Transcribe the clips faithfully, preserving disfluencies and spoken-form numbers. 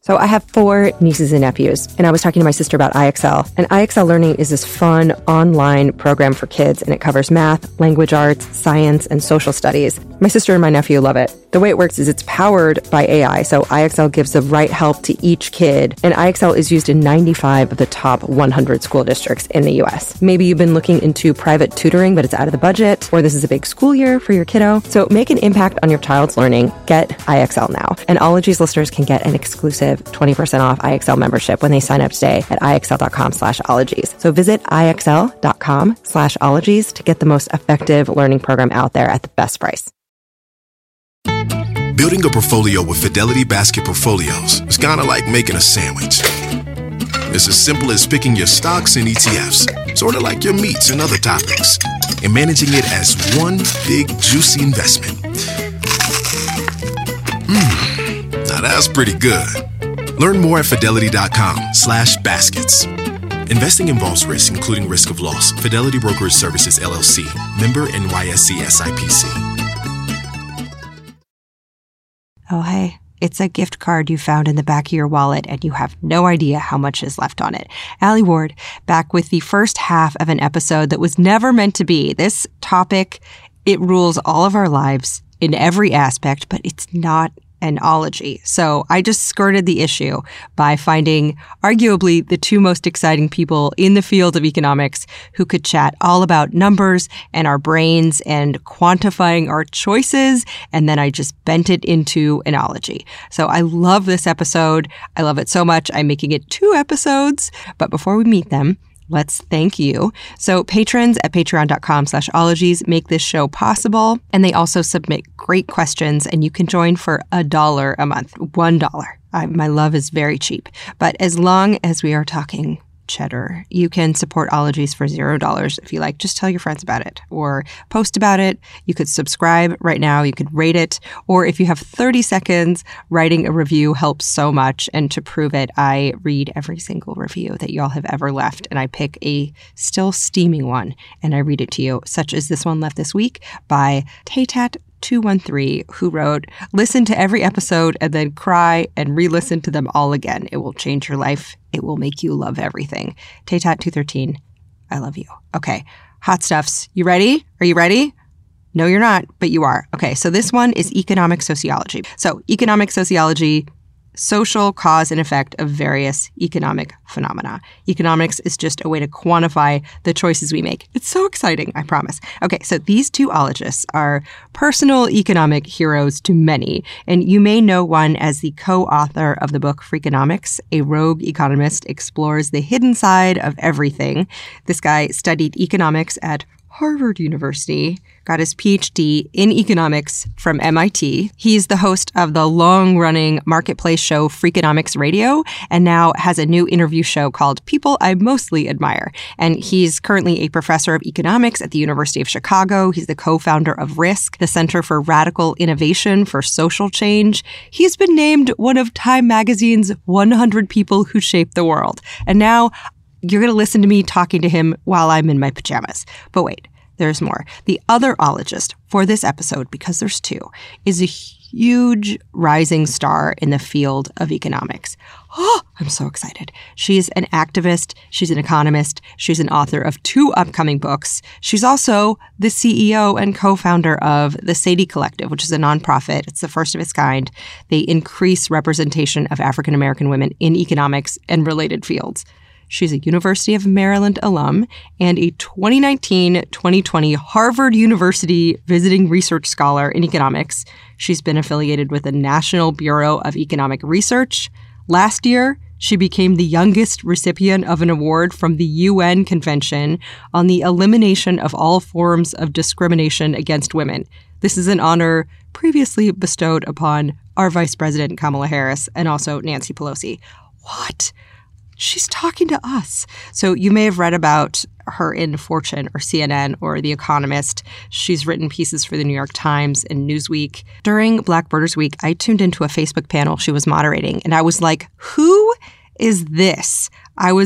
So I have four nieces and nephews, and I was talking to my sister about I X L. And I X L Learning is this fun online program for kids, and it covers math, language arts, science, and social studies. My sister and my nephew love it. The way it works is it's powered by A I, so I X L gives the right help to each kid, and I X L is used in ninety-five of the top one hundred school districts in the U S. Maybe you've been looking into private tutoring, but it's out of the budget, or this is a big school year for your kiddo. So make an impact on your child's learning. Get I X L now. And Ologies listeners can get an exclusive twenty percent off I X L membership when they sign up today at IXL.com slash ologies. So visit IXL.com slash ologies to get the most effective learning program out there at the best price. Building a portfolio with Fidelity Basket Portfolios is kind of like making a sandwich. It's as simple as picking your stocks and E T Fs, sort of like your meats and other toppings, and managing it as one big, juicy investment. Mmm, now that's pretty good. Learn more at Fidelity.com slash baskets. Investing involves risk, including risk of loss. Fidelity Brokerage Services, L L C. Member N Y S E S I P C. Oh, hey, it's a gift card you found in the back of your wallet and you have no idea how much is left on it. Allie Ward, back with the first half of an episode that was never meant to be. This topic, it rules all of our lives in every aspect, but it's not an ology. So I just skirted the issue by finding arguably the two most exciting people in the field of economics who could chat all about numbers and our brains and quantifying our choices. And then I just bent it into an ology. So I love this episode. I love it so much. I'm making it two episodes. But before we meet them, let's thank you. So patrons at patreon.com slash ologies make this show possible. And they also submit great questions, and you can join for a dollar a month, one dollar. I, my love is very cheap. But as long as we are talking cheddar, you can support Ologies for zero dollars if you like. Just tell your friends about it or post about it. You could subscribe right now. You could rate it. Or if you have thirty seconds, writing a review helps so much. And to prove it, I read every single review that y'all have ever left. And I pick a still steaming one and I read it to you, such as this one left this week by Taytat two one three, who wrote, "Listen to every episode and then cry and re-listen to them all again. It will change your life. It will make you love everything." Taytat two thirteen, I love you. Okay, hot stuffs. You ready? Are you ready? No, you're not, but you are. Okay, so this one is economic sociology. So economic sociology, social cause and effect of various economic phenomena. Economics is just a way to quantify the choices we make. It's so exciting, I promise. Okay, so these two ologists are personal economic heroes to many, and you may know one as the co-author of the book Freakonomics. A rogue economist explores the hidden side of everything. This guy studied economics at Harvard University, got his P H D in economics from M I T. He's the host of the long-running marketplace show Freakonomics Radio, and now has a new interview show called People I Mostly Admire. And he's currently a professor of economics at the University of Chicago. He's the co-founder of RISC, the Center for Radical Innovation for Social Change. He's been named one of Time Magazine's one hundred people who shaped the world. And now you're going to listen to me talking to him while I'm in my pajamas. But wait, there's more. The other ologist for this episode, because there's two, is a huge rising star in the field of economics. Oh, I'm so excited. She's an activist. She's an economist. She's an author of two upcoming books. She's also the C E O and co-founder of the Sadie Collective, which is a nonprofit. It's the first of its kind. They increase representation of African-American women in economics and related fields. She's a University of Maryland alum and a twenty nineteen twenty twenty Harvard University visiting research scholar in economics. She's been affiliated with the National Bureau of Economic Research. Last year, she became the youngest recipient of an award from the U N Convention on the Elimination of All Forms of Discrimination Against Women. This is an honor previously bestowed upon our Vice President Kamala Harris and also Nancy Pelosi. What? She's talking to us. So you may have read about her in Fortune or C N N or The Economist. She's written pieces for the New York Times and Newsweek. During Black Birders Week, I tuned into a Facebook panel she was moderating, and I was like, who is this? I was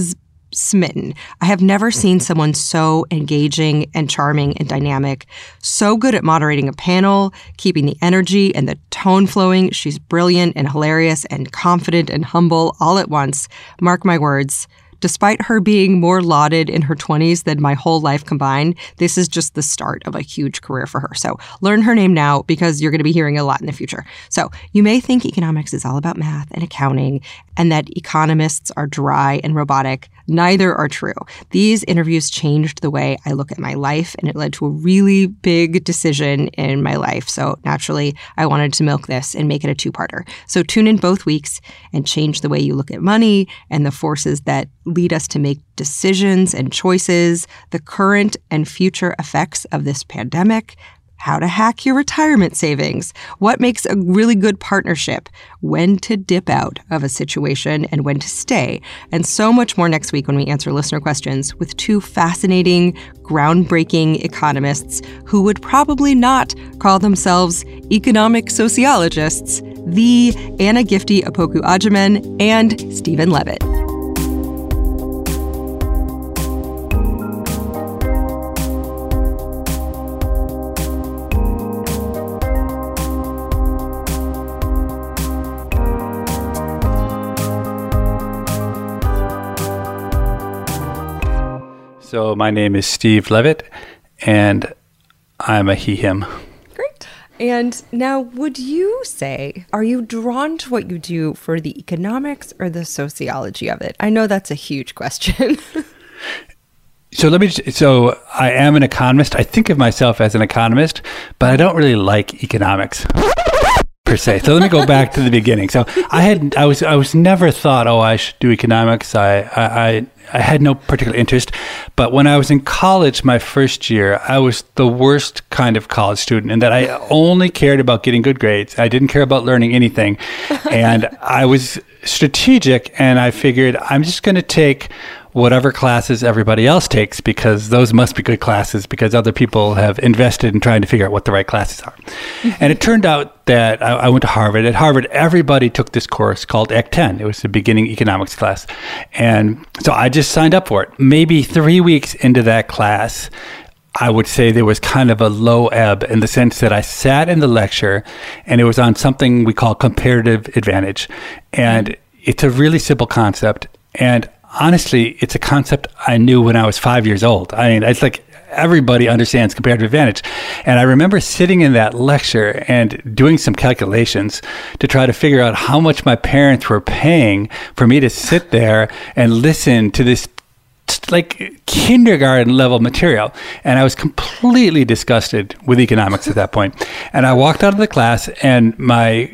smitten. I have never seen someone so engaging and charming and dynamic, so good at moderating a panel, keeping the energy and the tone flowing. She's brilliant and hilarious and confident and humble all at once. Mark my words. Despite her being more lauded in her twenties than my whole life combined, this is just the start of a huge career for her. So learn her name now because you're going to be hearing a lot in the future. So you may think economics is all about math and accounting and that economists are dry and robotic. Neither are true. These interviews changed the way I look at my life, and it led to a really big decision in my life. So naturally, I wanted to milk this and make it a two-parter. So tune in both weeks and change the way you look at money and the forces that lead us to make decisions and choices, the current and future effects of this pandemic, how to hack your retirement savings, what makes a really good partnership, when to dip out of a situation and when to stay, and so much more next week when we answer listener questions with two fascinating, groundbreaking economists who would probably not call themselves economic sociologists, the Anna Gifty Opoku-Agyeman and Stephen Levitt. So my name is Steve Levitt, and I'm a he, him. Great. And now, would you say, are you drawn to what you do for the economics or the sociology of it? I know that's a huge question. So let me just, so I am an economist. I think of myself as an economist, but I don't really like economics per se. So let me go back to the beginning. So I had, I was, I was never thought, oh, I should do economics. I, I, I, I had no particular interest. But when I was in college, my first year, I was the worst kind of college student in that I only cared about getting good grades. I didn't care about learning anything. And I was strategic, and I figured I'm just going to take whatever classes everybody else takes because those must be good classes because other people have invested in trying to figure out what the right classes are. Mm-hmm. And it turned out that I, I went to Harvard. At Harvard, everybody took this course called Ec ten. It was the beginning economics class. And so I just signed up for it. Maybe three weeks into that class, I would say there was kind of a low ebb in the sense that I sat in the lecture and it was on something we call comparative advantage. And it's a really simple concept. And honestly, it's a concept I knew when I was five years old. I mean, it's like everybody understands comparative advantage. And I remember sitting in that lecture and doing some calculations to try to figure out how much my parents were paying for me to sit there and listen to this like kindergarten level material. And I was completely disgusted with economics at that point. And I walked out of the class and my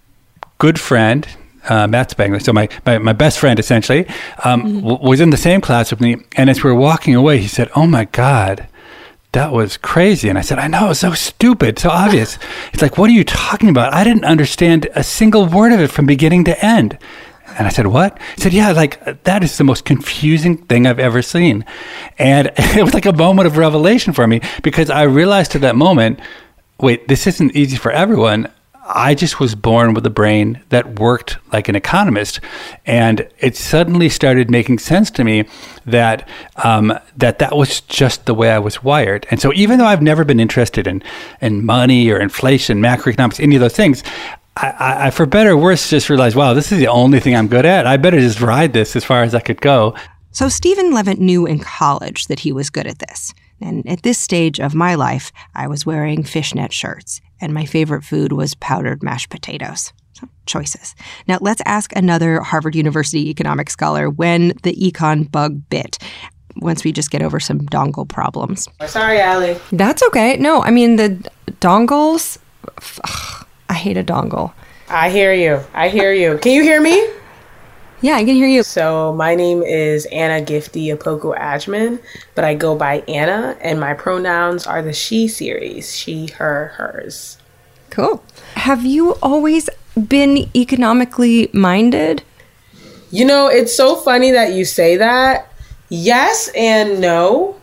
good friend, Uh, Matt Spangler, so my, my, my best friend essentially, um, mm-hmm. w- was in the same class with me. And as we were walking away, he said, "Oh my God, that was crazy." And I said, "I know, it's so stupid, so obvious." He's like, "What are you talking about? I didn't understand a single word of it from beginning to end." And I said, "What?" He said, "Yeah, like that is the most confusing thing I've ever seen." And it was like a moment of revelation for me because I realized at that moment, wait, this isn't easy for everyone. I just was born with a brain that worked like an economist, and it suddenly started making sense to me that um, that that was just the way I was wired. And so even though I've never been interested in, in money or inflation, macroeconomics, any of those things, I, I, for better or worse, just realized, wow, this is the only thing I'm good at. I better just ride this as far as I could go. So Stephen Levitt knew in college that he was good at this. And at this stage of my life, I was wearing fishnet shirts, and my favorite food was powdered mashed potatoes. So, choices. Now, let's ask another Harvard University economics scholar when the econ bug bit, once we just get over some dongle problems. Sorry, Allie. That's okay. No, I mean, the dongles, ugh, I hate a dongle. I hear you. I hear you. Can you hear me? Yeah, I can hear you. So my name is Anna Gifty Opoku-Agyeman, but I go by Anna, and my pronouns are the she series, she, her, hers. Cool. Have you always been economically minded? You know, it's so funny that you say that. Yes and no.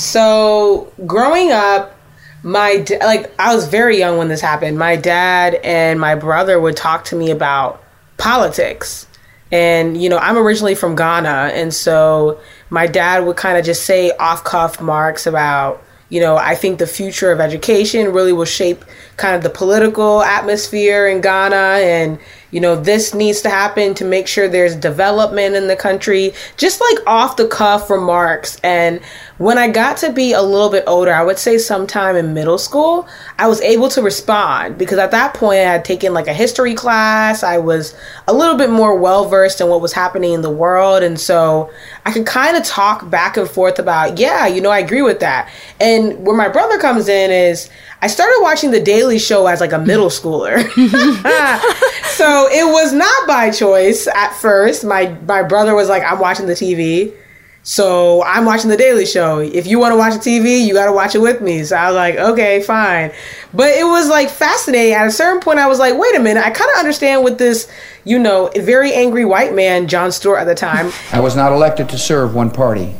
So growing up, my da- like I was very young when this happened. My dad and my brother would talk to me about politics. And, you know, I'm originally from Ghana. And so my dad would kind of just say off-cuff remarks about, you know, I think the future of education really will shape kind of the political atmosphere in Ghana. And, you know, this needs to happen to make sure there's development in the country, just like off the cuff remarks. And when I got to be a little bit older, I would say sometime in middle school, I was able to respond because at that point I had taken like a history class. I was a little bit more well versed in what was happening in the world. And so I could kind of talk back and forth about, yeah, you know, I agree with that. And where my brother comes in is I started watching The Daily Show as like a middle schooler. So it was not by choice at first. My my brother was like, I'm watching the T V. So I'm watching The Daily Show. If you want to watch the T V, you got to watch it with me. So I was like, okay, fine. But it was like fascinating. At a certain point, I was like, wait a minute. I kind of understand what this, you know, very angry white man, Jon Stewart at the time. I was not elected to serve one party.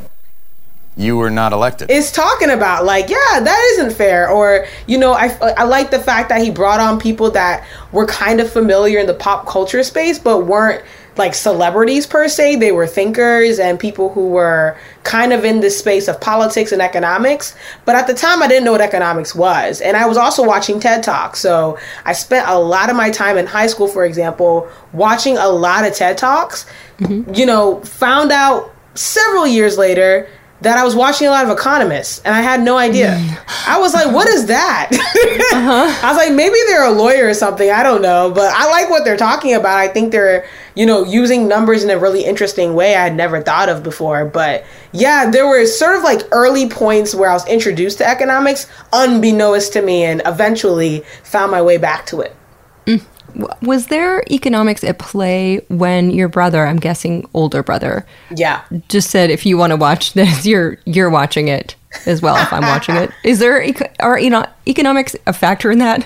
You were not elected. Is talking about like, yeah, that isn't fair. Or, you know, I, I like the fact that he brought on people that were kind of familiar in the pop culture space, but weren't like celebrities per se. They were thinkers and people who were kind of in this space of politics and economics. But at the time, I didn't know what economics was. And I was also watching TED Talks. So I spent a lot of my time in high school, for example, watching a lot of TED Talks, mm-hmm. you know, found out several years later that I was watching a lot of economists and I had no idea. I was like, what is that? Uh-huh. I was like, maybe they're a lawyer or something. I don't know. But I like what they're talking about. I think they're, you know, using numbers in a really interesting way I had never thought of before. But yeah, there were sort of like early points where I was introduced to economics unbeknownst to me and eventually found my way back to it. Mm. Was there economics at play when your brother, I'm guessing older brother, yeah, just said, if you want to watch this, you're you're watching it as well if I'm watching it? Is there, are you know, economics a factor in that?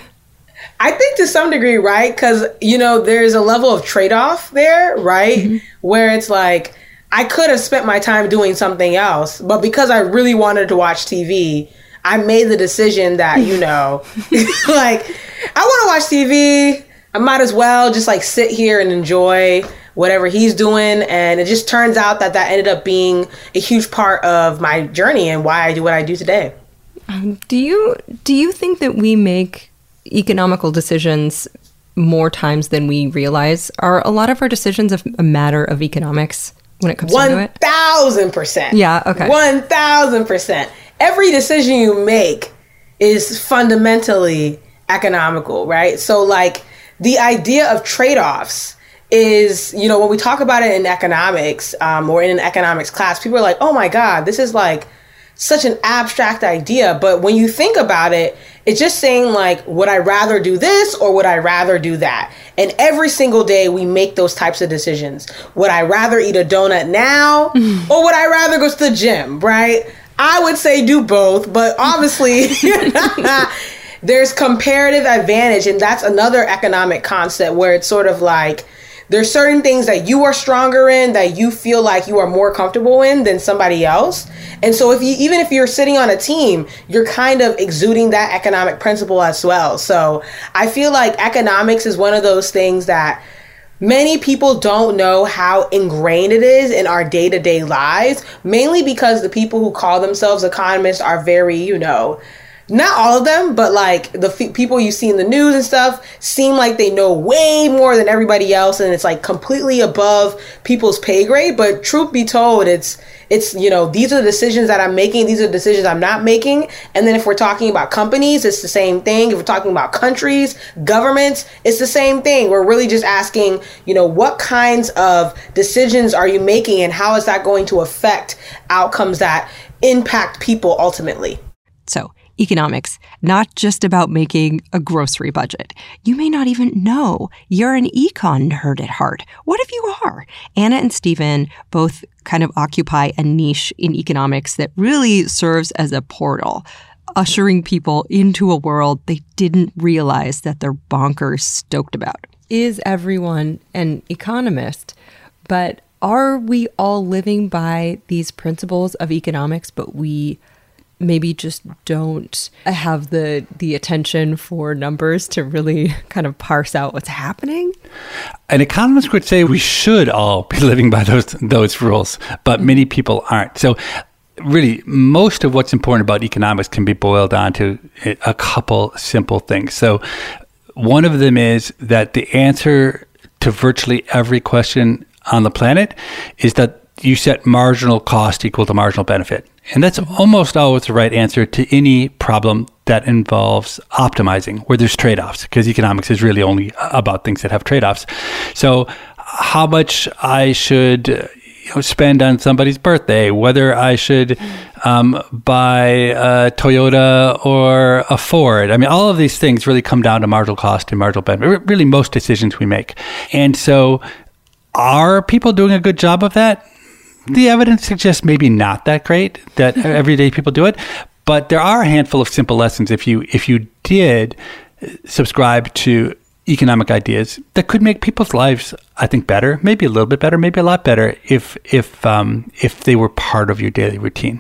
I think to some degree, right? Because, you know, there's a level of trade-off there, right? Mm-hmm. Where it's like, I could have spent my time doing something else, but because I really wanted to watch T V, I made the decision that, you know, like, I want to watch T V. I might as well just like sit here and enjoy whatever he's doing. And it just turns out that that ended up being a huge part of my journey and why I do what I do today. Um, do you do you think that we make economical decisions more times than we realize? Are a lot of our decisions a, a matter of economics when it comes to it? one thousand percent. Yeah, okay. one thousand percent. Every decision you make is fundamentally economical, right? So like, the idea of trade-offs is, you know, when we talk about it in economics um, or in an economics class, people are like, oh my God, this is like such an abstract idea. But when you think about it, it's just saying like, would I rather do this or would I rather do that? And every single day we make those types of decisions. Would I rather eat a donut now or would I rather go to the gym, right? I would say do both, but obviously... There's comparative advantage, and that's another economic concept where it's sort of like there's certain things that you are stronger in that you feel like you are more comfortable in than somebody else. And so if you, even if you're sitting on a team, you're kind of exuding that economic principle as well. So I feel like economics is one of those things that many people don't know how ingrained it is in our day-to-day lives, mainly because the people who call themselves economists are very, you know, not all of them, but like the f- people you see in the news and stuff seem like they know way more than everybody else. And it's like completely above people's pay grade. But truth be told, it's, it's, you know, these are the decisions that I'm making. These are the decisions I'm not making. And then if we're talking about companies, it's the same thing. If we're talking about countries, governments, it's the same thing. We're really just asking, you know, what kinds of decisions are you making and how is that going to affect outcomes that impact people ultimately? So, economics, not just about making a grocery budget. You may not even know you're an econ nerd at heart. What if you are? Anna and Stephen both kind of occupy a niche in economics that really serves as a portal, ushering people into a world they didn't realize that they're bonkers stoked about. Is everyone an economist? But are we all living by these principles of economics, but we maybe just don't have the the attention for numbers to really kind of parse out what's happening? An economist would say we should all be living by those those rules, but many people aren't. So really, most of what's important about economics can be boiled down to a couple simple things. So one of them is that the answer to virtually every question on the planet is that you set marginal cost equal to marginal benefit. And that's almost always the right answer to any problem that involves optimizing, where there's trade-offs, because economics is really only about things that have trade-offs. So how much I should you know, spend on somebody's birthday, whether I should um, buy a Toyota or a Ford. I mean, all of these things really come down to marginal cost and marginal benefit, really most decisions we make. And so are people doing a good job of that? The evidence suggests maybe not that great, that everyday people do it. But there are a handful of simple lessons if you if you did subscribe to economic ideas that could make people's lives, I think, better, maybe a little bit better, maybe a lot better if if um, if they were part of your daily routine.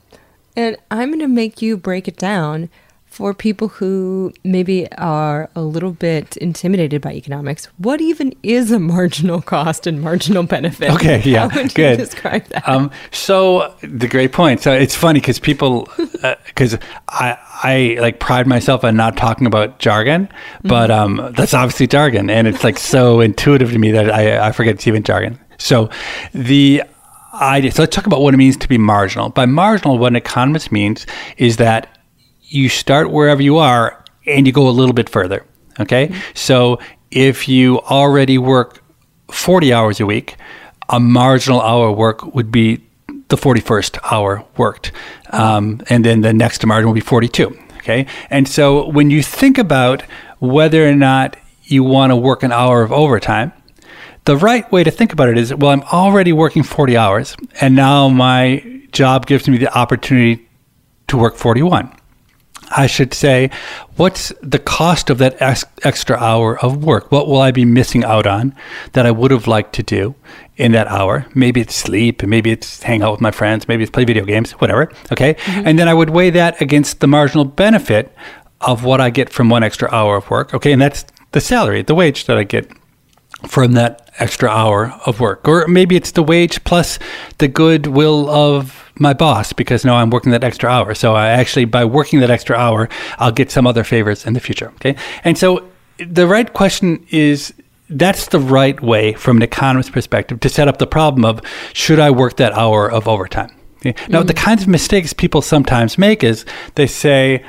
And I'm going to make you break it down for people who maybe are a little bit intimidated by economics. What even is a marginal cost and marginal benefit? Okay, yeah, How would good. you describe that? Um, so the great point. So it's funny because people, because uh, I I like pride myself on not talking about jargon, but um, that's obviously jargon, and it's like so intuitive to me that I I forget it's even jargon. So the idea. So let's talk about what it means to be marginal. By marginal, what an economist means is that you start wherever you are and you go a little bit further, okay? Mm-hmm. So if you already work forty hours a week, a marginal hour work would be the forty-first hour worked. Um, and then the next margin will be forty-two, okay? And so when you think about whether or not you want to work an hour of overtime, the right way to think about it is, well, I'm already working forty hours, and now my job gives me the opportunity to work forty-one. I should say, what's the cost of that ex- extra hour of work? What will I be missing out on that I would have liked to do in that hour? Maybe it's sleep, maybe it's hang out with my friends, maybe it's play video games, whatever, okay? Mm-hmm. And then I would weigh that against the marginal benefit of what I get from one extra hour of work, okay? And that's the salary, the wage that I get from that extra hour of work. Or maybe it's the wage plus the goodwill of my boss, because now I'm working that extra hour. So I actually, by working that extra hour, I'll get some other favors in the future. Okay. And so the right question is, that's the right way from an economist's perspective to set up the problem of, should I work that hour of overtime? Okay? Now, mm-hmm. the kinds of mistakes people sometimes make is they say,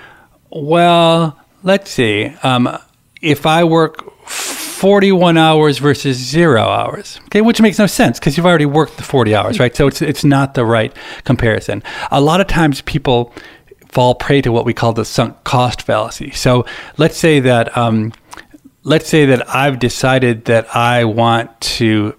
well, let's see, um, if I work forty-one hours versus zero hours, okay, which makes no sense because you've already worked the forty hours, right? So it's it's not the right comparison. A lot of times people fall prey to what we call the sunk cost fallacy. So let's say that um, let's say that I've decided that I want to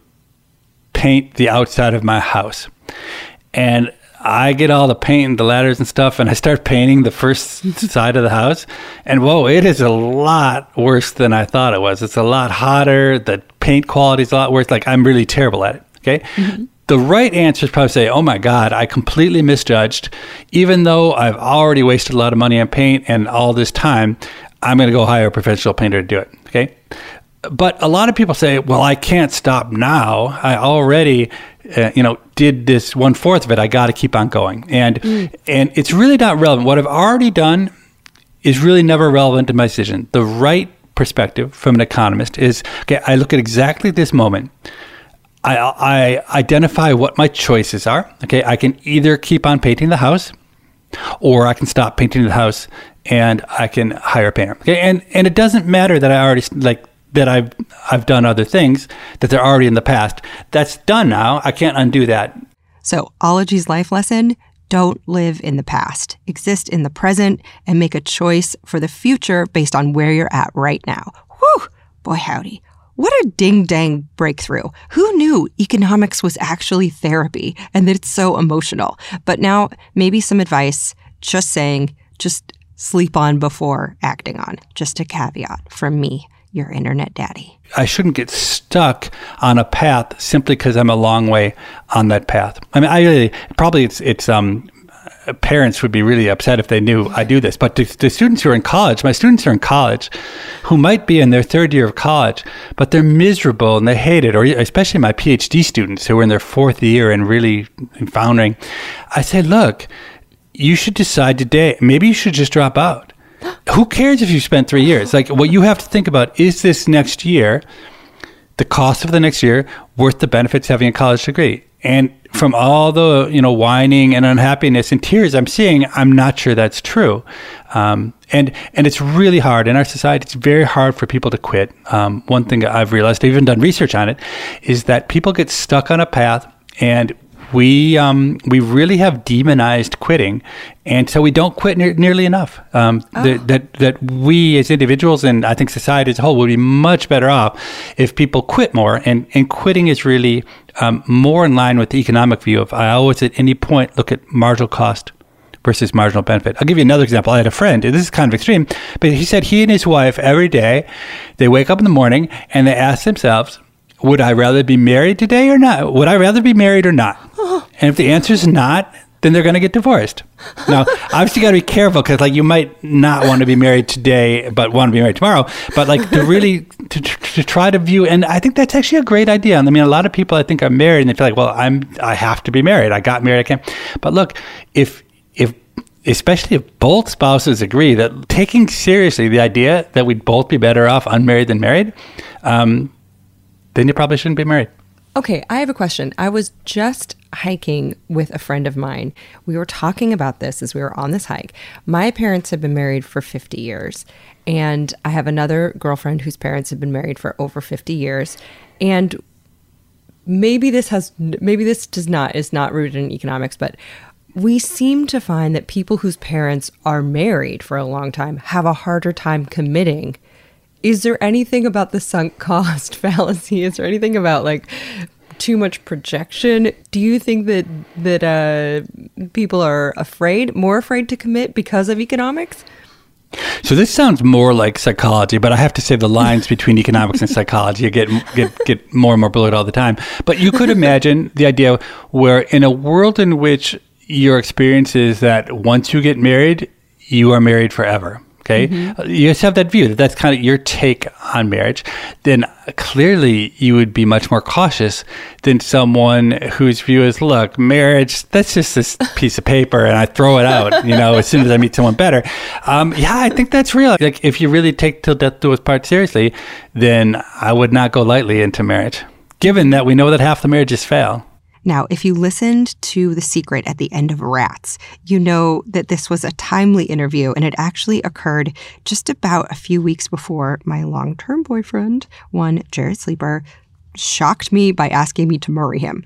paint the outside of my house, and I get all the paint and the ladders and stuff, and I start painting the first side of the house, and whoa, it is a lot worse than I thought it was. It's a lot hotter. The paint quality is a lot worse. Like, I'm really terrible at it, okay? Mm-hmm. The right answer is probably say, oh my God, I completely misjudged. Even though I've already wasted a lot of money on paint and all this time, I'm going to go hire a professional painter to do it, okay? But a lot of people say, well, I can't stop now. I already, uh, you know, did this one fourth of it. I got to keep on going. And mm. and it's really not relevant. What I've already done is really never relevant to my decision. The right perspective from an economist is, okay, I look at exactly this moment. I, I identify what my choices are. Okay, I can either keep on painting the house, or I can stop painting the house and I can hire a painter. Okay, and and it doesn't matter that I already like. that I've I've done other things that they're already in the past. That's done now. I can't undo that. So, Ology's life lesson, don't live in the past. Exist in the present and make a choice for the future based on where you're at right now. Whew! Boy, howdy. What a ding-dang breakthrough. Who knew economics was actually therapy and that it's so emotional? But now, maybe some advice, just saying, just sleep on before acting on. Just a caveat from me, your internet daddy. I shouldn't get stuck on a path simply because I'm a long way on that path. I mean, I really, probably it's, it's um, parents would be really upset if they knew I do this. But to, to students who are in college, my students are in college who might be in their third year of college, but they're miserable and they hate it, or especially my PhD students who are in their fourth year and really foundering. I say, look, you should decide today. Maybe you should just drop out. Who cares if you spent three years? Like, what you have to think about, is this next year, the cost of the next year, worth the benefits of having a college degree? And from all the, you know, whining and unhappiness and tears I'm seeing, I'm not sure that's true. Um, and and it's really hard in our society. It's very hard for people to quit. Um, one thing I've realized, I've even done research on it, is that people get stuck on a path, and we um, we really have demonized quitting, and so we don't quit ne- nearly enough. Um, oh. that, that that we as individuals, and I think society as a whole, would be much better off if people quit more. And, and quitting is really um, more in line with the economic view of, I always at any point look at marginal cost versus marginal benefit. I'll give you another example. I had a friend, this is kind of extreme, but he said he and his wife every day, they wake up in the morning and they ask themselves, would I rather be married today or not? Would I rather be married or not? And if the answer is not, then they're going to get divorced. Now, obviously, you got to be careful, because like you might not want to be married today, but want to be married tomorrow. But like to really to, to try to view, and I think that's actually a great idea. I mean, a lot of people I think are married and they feel like, well, I'm I have to be married. I got married. I can't. But look, if if especially if both spouses agree that taking seriously the idea that we'd both be better off unmarried than married, um, then you probably shouldn't be married. Okay, I have a question. I was just hiking with a friend of mine. We were talking about this as we were on this hike. My parents have been married for fifty years, and I have another girlfriend whose parents have been married for over fifty years. And maybe this has, maybe this does not, is not rooted in economics, but we seem to find that people whose parents are married for a long time have a harder time committing. Is there anything about the sunk cost fallacy? Is there anything about like too much projection? Do you think that that uh, people are afraid, more afraid to commit because of economics? So this sounds more like psychology, but I have to say the lines between economics and psychology get get get more and more blurred all the time. But you could imagine the idea where in a world in which your experience is that once you get married, you are married forever. Okay, mm-hmm. You just have that view that that's kind of your take on marriage. Then clearly you would be much more cautious than someone whose view is, look, marriage, that's just this piece of paper and I throw it out, you know, as soon as I meet someone better. Um, yeah, I think that's real. Like if you really take till death do us part seriously, then I would not go lightly into marriage, given that we know that half the marriages fail. Now, if you listened to The Secret at the end of Rats, you know that this was a timely interview, and it actually occurred just about a few weeks before my long-term boyfriend, one Jared Sleeper, shocked me by asking me to marry him.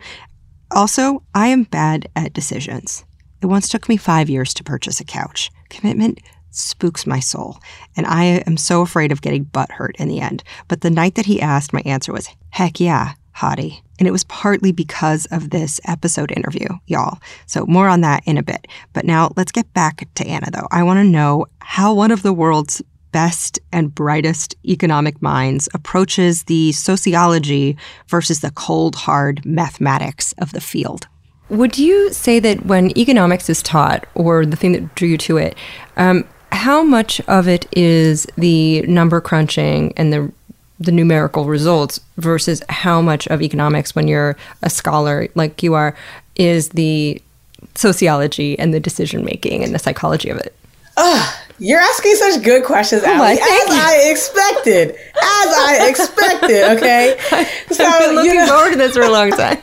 Also, I am bad at decisions. It once took me five years to purchase a couch. Commitment spooks my soul, and I am so afraid of getting butthurt in the end. But the night that he asked, my answer was, heck yeah, hottie. And it was partly because of this episode interview, y'all. So more on that in a bit. But now let's get back to Anna, though. I want to know how one of the world's best and brightest economic minds approaches the sociology versus the cold, hard mathematics of the field. Would you say that when economics is taught, or the thing that drew you to it, um, how much of it is the number crunching and the the numerical results versus how much of economics, when you're a scholar like you are, is the sociology and the decision making and the psychology of it? Ugh, you're asking such good questions, oh, Allie, as I expected. As I expected, okay? So, I've been looking you know, forward to this for a long time.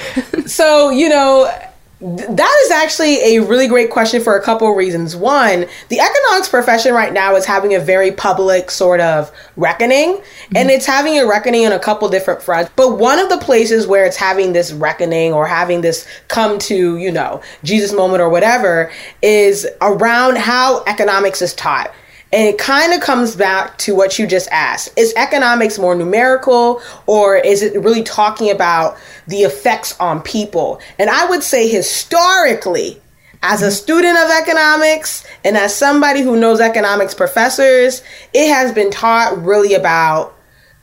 So, you know, that is actually a really great question for a couple of reasons. One, the economics profession right now is having a very public sort of reckoning, mm-hmm. and it's having a reckoning on a couple different fronts. But one of the places where it's having this reckoning or having this come to, you know, Jesus moment or whatever is around how economics is taught. And it kind of comes back to what you just asked. Is economics more numerical, or is it really talking about the effects on people? And I would say historically, as a student of economics and as somebody who knows economics professors, it has been taught really about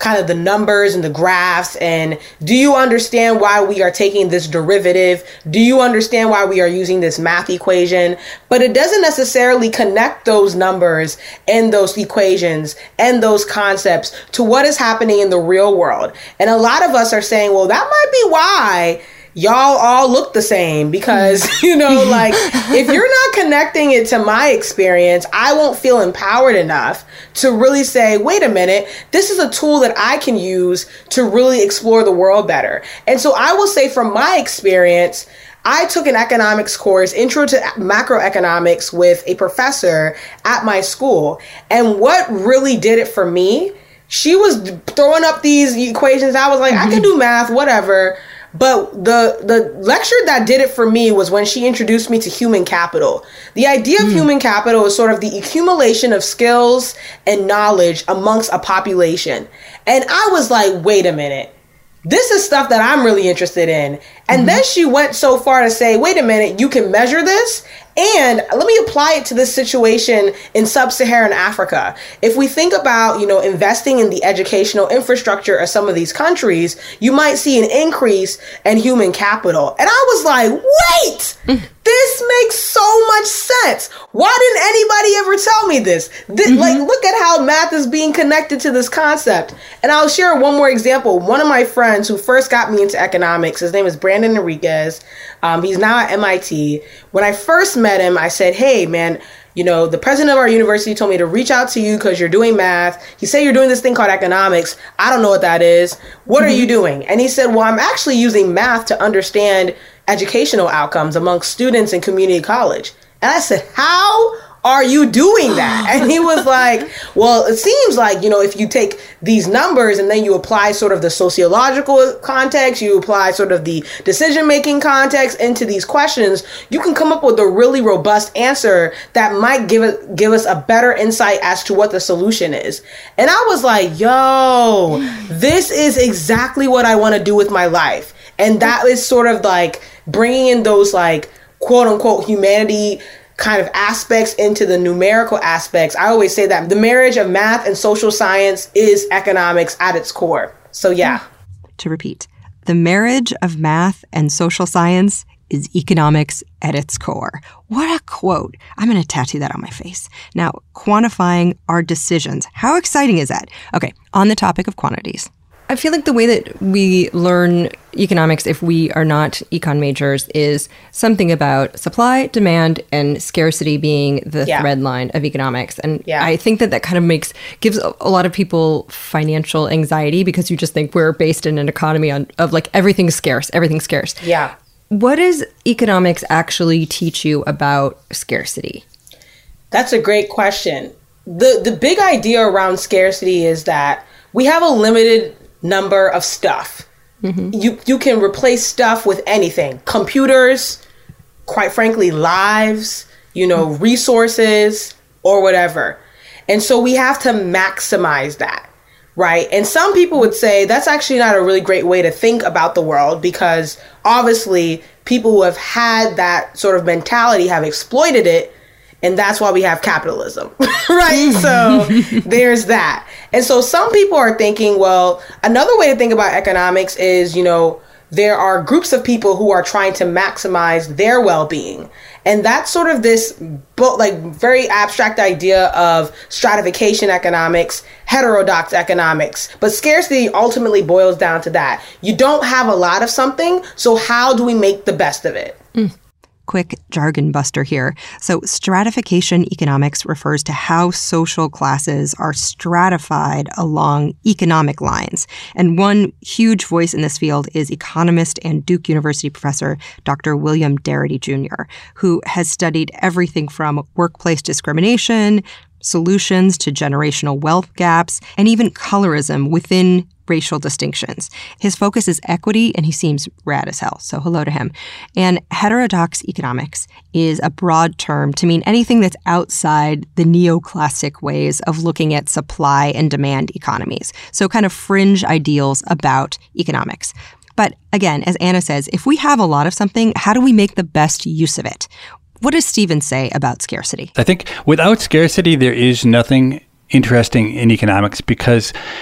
kind of the numbers and the graphs, and do you understand why we are taking this derivative? Do you understand why we are using this math equation? But it doesn't necessarily connect those numbers and those equations and those concepts to what is happening in the real world. And a lot of us are saying, well, that might be why y'all all look the same, because, you know, like, if you're not connecting it to my experience, I won't feel empowered enough to really say, wait a minute, this is a tool that I can use to really explore the world better. And so I will say, from my experience, I took an economics course, Intro to Macroeconomics, with a professor at my school. And what really did it for me, she was throwing up these equations. I was like, mm-hmm. I can do math, whatever. But the the lecture that did it for me was when she introduced me to human capital. The idea of mm. human capital is sort of the accumulation of skills and knowledge amongst a population. And I was like, wait a minute. This is stuff that I'm really interested in. And mm-hmm. then she went so far to say, wait a minute, you can measure this? And let me apply it to this situation in sub-Saharan Africa. If we think about, you know, investing in the educational infrastructure of some of these countries, you might see an increase in human capital. And I was like, wait, mm. this makes so much sense. Why didn't anybody ever tell me this? this mm-hmm. Like, look at how math is being connected to this concept. And I'll share one more example. One of my friends who first got me into economics, his name is Brandon Enriquez. Um, he's now at M I T. When I first met him, I said, hey, man, you know, the president of our university told me to reach out to you because you're doing math. He said you're doing this thing called economics. I don't know what that is. What mm-hmm. are you doing? And he said, well, I'm actually using math to understand educational outcomes amongst students in community college. And I said, how are you doing that? And he was like, well, it seems like, you know, if you take these numbers and then you apply sort of the sociological context, you apply sort of the decision-making context into these questions, you can come up with a really robust answer that might give it, give us a better insight as to what the solution is. And I was like, yo, this is exactly what I want to do with my life. And that is sort of like bringing in those like quote unquote humanity kind of aspects into the numerical aspects. I always say that the marriage of math and social science is economics at its core. So yeah. To repeat, the marriage of math and social science is economics at its core. What a quote. I'm going to tattoo that on my face. Now, quantifying our decisions. How exciting is that? Okay, on the topic of quantities. I feel like the way that we learn economics, if we are not econ majors, is something about supply, demand, and scarcity being the yeah. thread line of economics. And yeah. I think that that kind of makes gives a, a lot of people financial anxiety because you just think we're based in an economy on, of like everything's scarce, everything's scarce. Yeah. What does economics actually teach you about scarcity? That's a great question. The the big idea around scarcity is that we have a limited number of stuff. Mm-hmm. You you can replace stuff with anything. Computers, quite frankly, lives, you know, mm-hmm. resources, or whatever. And so we have to maximize that, right? And some people would say that's actually not a really great way to think about the world because obviously people who have had that sort of mentality have exploited it. And that's why we have capitalism, right? So there's that. And so some people are thinking, well, another way to think about economics is, you know, there are groups of people who are trying to maximize their well-being. And that's sort of this like very abstract idea of stratification economics, heterodox economics. But scarcity ultimately boils down to that. You don't have a lot of something, so how do we make the best of it? Mm. Quick jargon buster here. So stratification economics refers to how social classes are stratified along economic lines. And one huge voice in this field is economist and Duke University professor Doctor William Darity Junior, who has studied everything from workplace discrimination, solutions to generational wealth gaps, and even colorism within racial distinctions. His focus is equity, and he seems rad as hell, so hello to him. And heterodox economics is a broad term to mean anything that's outside the neoclassic ways of looking at supply and demand economies, so kind of fringe ideals about economics. But again, as Anna says, if we have a lot of something, how do we make the best use of it? What does Stephen say about scarcity? I think without scarcity, there is nothing interesting in economics because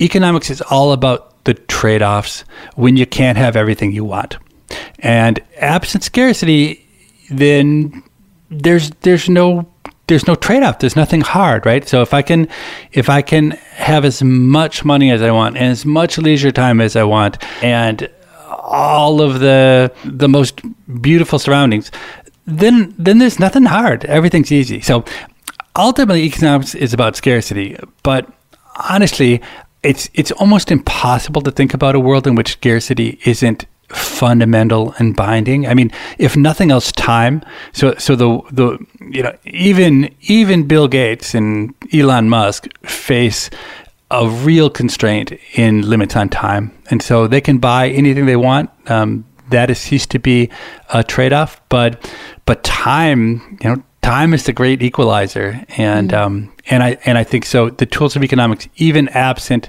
economics is all about the trade-offs when you can't have everything you want. And absent scarcity, then there's there's no there's no trade-off. There's nothing hard, right? So if I can if I can have as much money as I want and as much leisure time as I want and all of the the most beautiful surroundings, then then there's nothing hard. Everything's easy. So ultimately, economics is about scarcity. But honestly, it's it's almost impossible to think about a world in which scarcity isn't fundamental and binding. I mean, if nothing else, time. So so the the you know even even Bill Gates and Elon Musk face a real constraint in limits on time, and so they can buy anything they want. Um, that has ceased to be a trade-off, but but time, you know, time is the great equalizer, and mm-hmm. um, and I and I think so. The tools of economics, even absent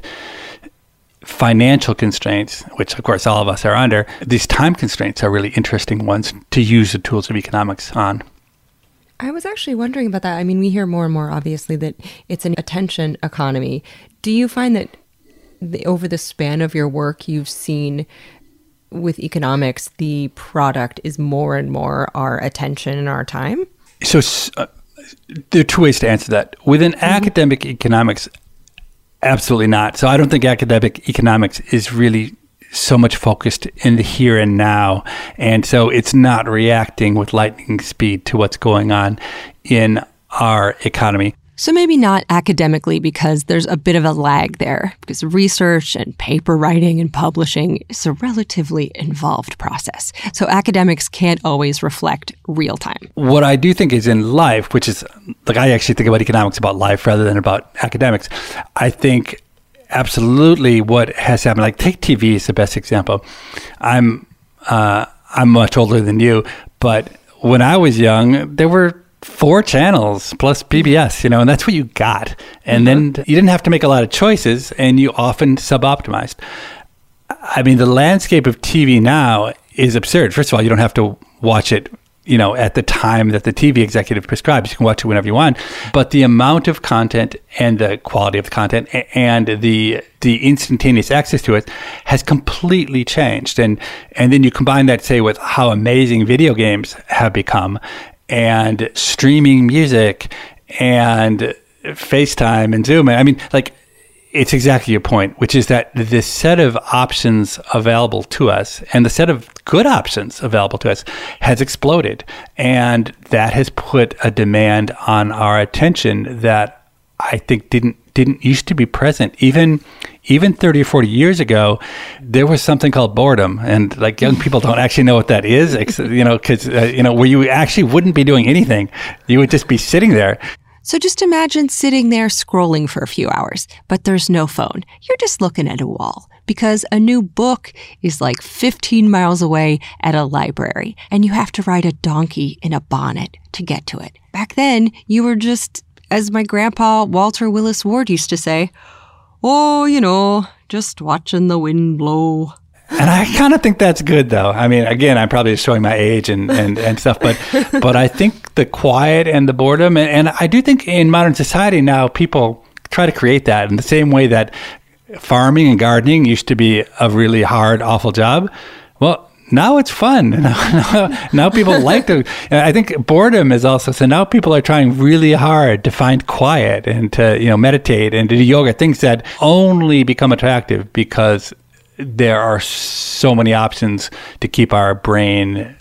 financial constraints, which of course all of us are under, these time constraints are really interesting ones to use the tools of economics on. I was actually wondering about that. I mean, we hear more and more, obviously, that it's an attention economy. Do you find that the, over the span of your work, you've seen with economics, the product is more and more our attention and our time? So uh, there are two ways to answer that. Within mm-hmm. academic economics, absolutely not. So I don't think academic economics is really so much focused in the here and now. And so it's not reacting with lightning speed to what's going on in our economy. So maybe not academically, because there's a bit of a lag there, because research and paper writing and publishing is a relatively involved process. So academics can't always reflect real time. What I do think is in life, which is, like, I actually think about economics about life rather than about academics. I think absolutely what has happened, like take T V is the best example. I'm uh, I'm much older than you, but when I was young, there were four channels plus P B S, you know, and that's what you got. And mm-hmm. then you didn't have to make a lot of choices, and you often sub-optimized. I mean, the landscape of T V now is absurd. First of all, you don't have to watch it, you know, at the time that the T V executive prescribes. You can watch it whenever you want. But the amount of content and the quality of the content and the the instantaneous access to it has completely changed. And and then you combine that, say, with how amazing video games have become, and streaming music and FaceTime and Zoom. I mean, like, it's exactly your point, which is that the set of options available to us and the set of good options available to us has exploded. And that has put a demand on our attention that I think didn't didn't used to be present. Even even thirty or forty years ago, there was something called boredom, and like young people don't actually know what that is, you know, because uh, you know, where you actually wouldn't be doing anything, you would just be sitting there. So just imagine sitting there scrolling for a few hours, but there's no phone. You're just looking at a wall because a new book is like fifteen miles away at a library, and you have to ride a donkey in a bonnet to get to it. Back then, you were just, as my grandpa Walter Willis Ward used to say, oh, you know, just watching the wind blow. And I kind of think that's good, though. I mean, again, I'm probably just showing my age and, and, and stuff, but but I think the quiet and the boredom, and, and I do think in modern society now, people try to create that in the same way that farming and gardening used to be a really hard, awful job. Well, now it's fun. Now, now people like to, I think boredom is also, so now people are trying really hard to find quiet and to, you know, meditate and to do yoga, things that only become attractive because there are so many options to keep our brain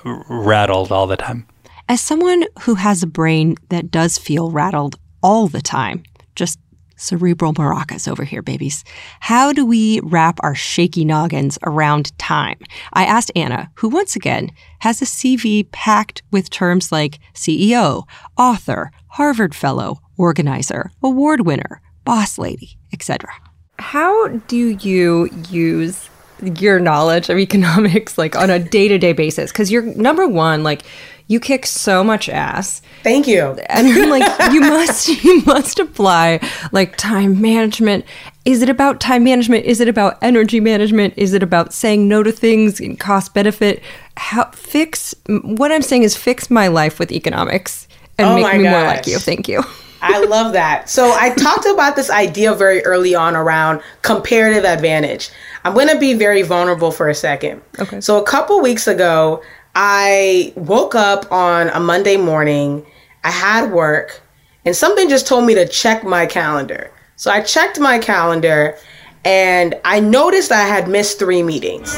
rattled all the time. As someone who has a brain that does feel rattled all the time, just cerebral maracas over here, babies. How do we wrap our shaky noggins around time? I asked Anna, who once again has a C V packed with terms like C E O, author, Harvard Fellow, organizer, award winner, boss lady, et cetera. How do you use your knowledge of economics like on a day-to-day basis? Because you're, number one, like, you kick so much ass. Thank you. And like, you must you must apply like time management. Is it about time management? Is it about energy management? Is it about saying no to things and cost benefit? How fix what I'm saying is fix my life with economics and oh make me gosh. more like you. Thank you. I love that. So I talked about this idea very early on around comparative advantage. I'm going to be very vulnerable for a second. Okay. So a couple weeks ago, I woke up on a Monday morning. I had work, and something just told me to check my calendar. So I checked my calendar, and I noticed I had missed three meetings.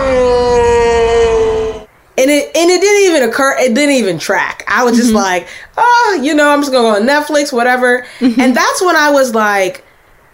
And it and it didn't even occur. It didn't even track. I was just mm-hmm. like, oh, you know, I'm just going to go on Netflix, whatever. Mm-hmm. And that's when I was like,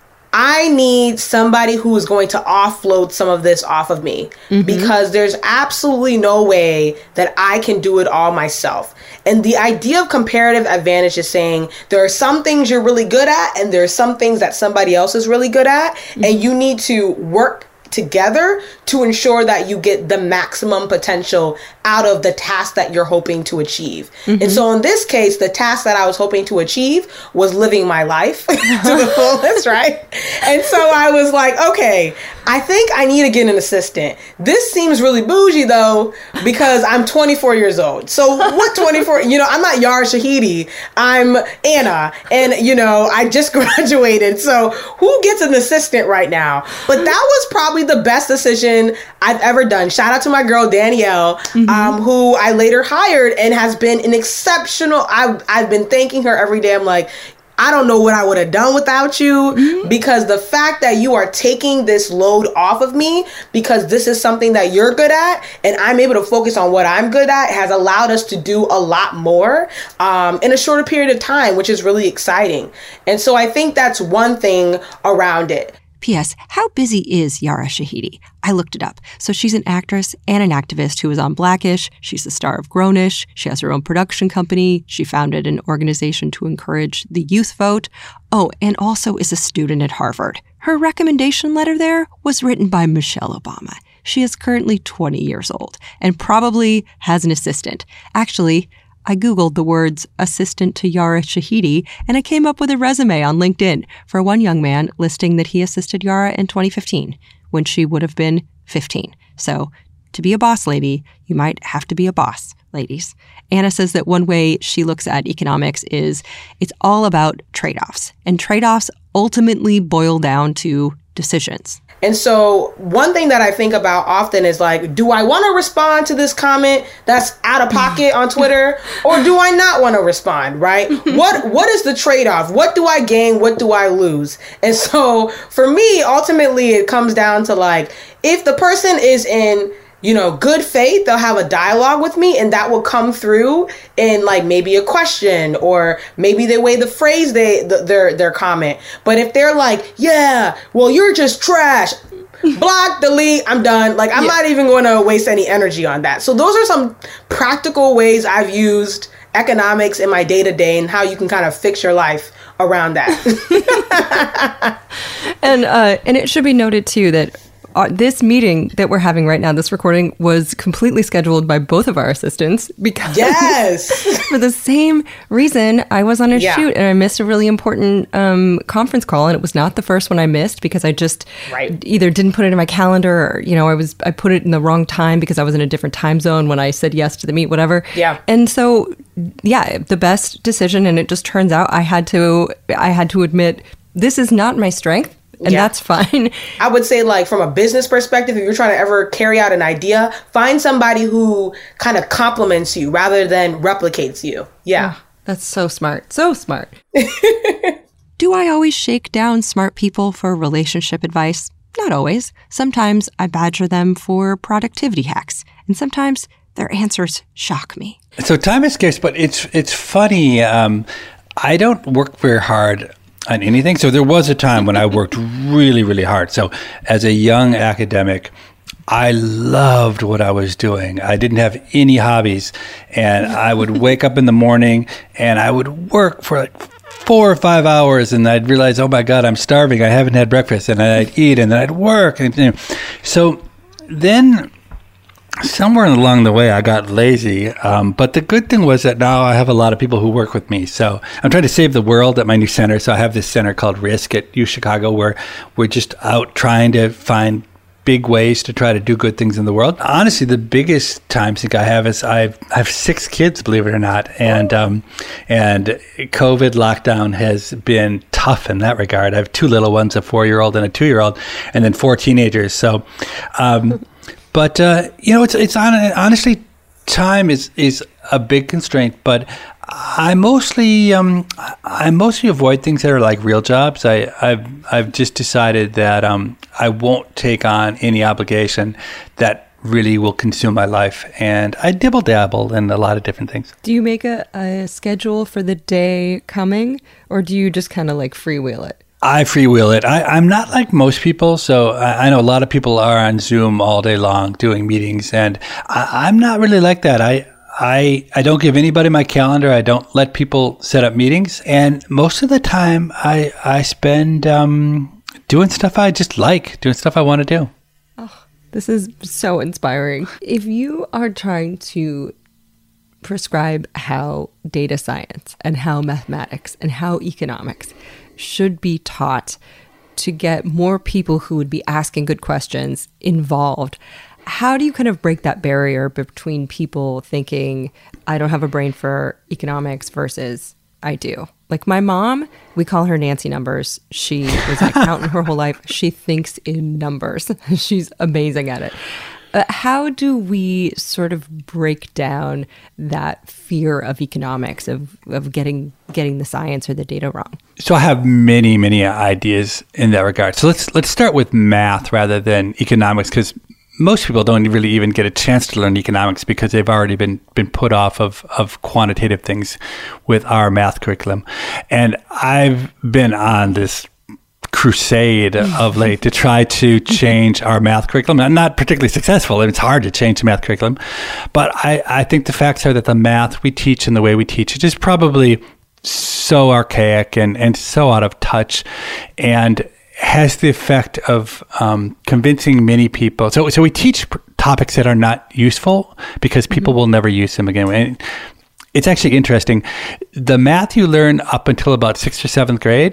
I need somebody who is going to offload some of this off of me mm-hmm. because there's absolutely no way that I can do it all myself. And the idea of comparative advantage is saying there are some things you're really good at and there are some things that somebody else is really good at. Mm-hmm. And you need to work together to ensure that you get the maximum potential out of the task that you're hoping to achieve. Mm-hmm. And so in this case, the task that I was hoping to achieve was living my life to the fullest, right? And so I was like, okay, I think I need to get an assistant. This seems really bougie though, because I'm twenty-four years old. So what twenty-four, you know, I'm not Yara Shahidi, I'm Anna, and you know, I just graduated. So who gets an assistant right now? But that was probably the best decision I've ever done. Shout out to my girl, Danielle, mm-hmm. um, who I later hired and has been an exceptional, I've, I've been thanking her every day. I'm like, I don't know what I would have done without you mm-hmm. because the fact that you are taking this load off of me because this is something that you're good at and I'm able to focus on what I'm good at has allowed us to do a lot more um, in a shorter period of time, which is really exciting. And so I think that's one thing around it. P S. How busy is Yara Shahidi? I looked it up. So she's an actress and an activist who was on Blackish. She's the star of Grownish. She has her own production company. She founded an organization to encourage the youth vote. Oh, and also is a student at Harvard. Her recommendation letter there was written by Michelle Obama. She is currently twenty years old and probably has an assistant. Actually, I Googled the words assistant to Yara Shahidi, and I came up with a resume on LinkedIn for one young man listing that he assisted Yara in twenty fifteen, when she would have been fifteen. So to be a boss lady, you might have to be a boss, ladies. Anna says that one way she looks at economics is it's all about trade-offs, and trade-offs ultimately boil down to decisions. And so one thing that I think about often is like, do I want to respond to this comment that's out of pocket on Twitter, or do I not want to respond, right? What What is the trade-off? What do I gain? What do I lose? And so for me, ultimately, it comes down to like, if the person is in, you know, good faith, they'll have a dialogue with me and that will come through in like maybe a question or maybe the way the phrase they the, their their comment. But if they're like, yeah, well, you're just trash, block, delete, I'm done. Like, I'm yeah. not even going to waste any energy on that. So those are some practical ways I've used economics in my day to day and how you can kind of fix your life around that. and uh, and it should be noted too that Uh, this meeting that we're having right now, this recording, was completely scheduled by both of our assistants because yes. for the same reason I was on a yeah. shoot and I missed a really important um, conference call, and it was not the first one I missed because I just right. either didn't put it in my calendar or, you know, I was I put it in the wrong time because I was in a different time zone when I said yes to the meet, whatever. Yeah. And so, yeah, the best decision, and it just turns out I had to I had to admit this is not my strength. And yeah. that's fine. I would say, like, from a business perspective, if you're trying to ever carry out an idea, find somebody who kind of compliments you rather than replicates you. Yeah. Oh, that's so smart. So smart. Do I always shake down smart people for relationship advice? Not always. Sometimes I badger them for productivity hacks. And sometimes their answers shock me. So time is scarce, but it's, it's funny. Um, I don't work very hard on anything. So there was a time when I worked really, really hard. So as a young academic, I loved what I was doing. I didn't have any hobbies, and I would wake up in the morning and I would work for like four or five hours, and I'd realize, oh my God, I'm starving. I haven't had breakfast, and I'd eat, and then I'd work. And, you know. So then somewhere along the way, I got lazy. Um, but the good thing was that now I have a lot of people who work with me. So I'm trying to save the world at my new center. So I have this center called RISK at U Chicago, where we're just out trying to find big ways to try to do good things in the world. Honestly, the biggest time sink I have is I've, I have six kids, believe it or not. And, um, and COVID lockdown has been tough in that regard. I have two little ones, a four-year-old and a two-year-old, and then four teenagers. So, um, but, uh, you know, it's, it's on, honestly, time is, is a big constraint, but I mostly um, I mostly avoid things that are like real jobs. I, I've I've just decided that um, I won't take on any obligation that really will consume my life, and I dibble dabble in a lot of different things. Do you make a, a schedule for the day coming, or do you just kind of like freewheel it? I freewheel it. I, I'm not like most people, so I, I know a lot of people are on Zoom all day long doing meetings, and I, I'm not really like that. I. I, I don't give anybody my calendar. I don't let people set up meetings. And most of the time, I I spend um, doing stuff I just like, doing stuff I want to do. Oh, this is so inspiring. If you are trying to prescribe how data science and how mathematics and how economics should be taught to get more people who would be asking good questions involved, how do you kind of break that barrier between people thinking, I don't have a brain for economics versus I do? Like my mom, we call her Nancy Numbers. She was an accountant her whole life. She thinks in numbers. She's amazing at it. Uh, how do we sort of break down that fear of economics, of, of getting getting the science or the data wrong? So I have many, many ideas in that regard. So let's let's start with math rather than economics, because most people don't really even get a chance to learn economics because they've already been, been put off of, of quantitative things with our math curriculum. And I've been on this crusade of late to try to change our math curriculum. I'm not particularly successful. It's hard to change the math curriculum. But I, I think the facts are that the math we teach and the way we teach it is probably so archaic and, and so out of touch, and has the effect of um, convincing many people. So so we teach p- topics that are not useful because people mm-hmm. will never use them again. And it's actually interesting. The math you learn up until about sixth or seventh grade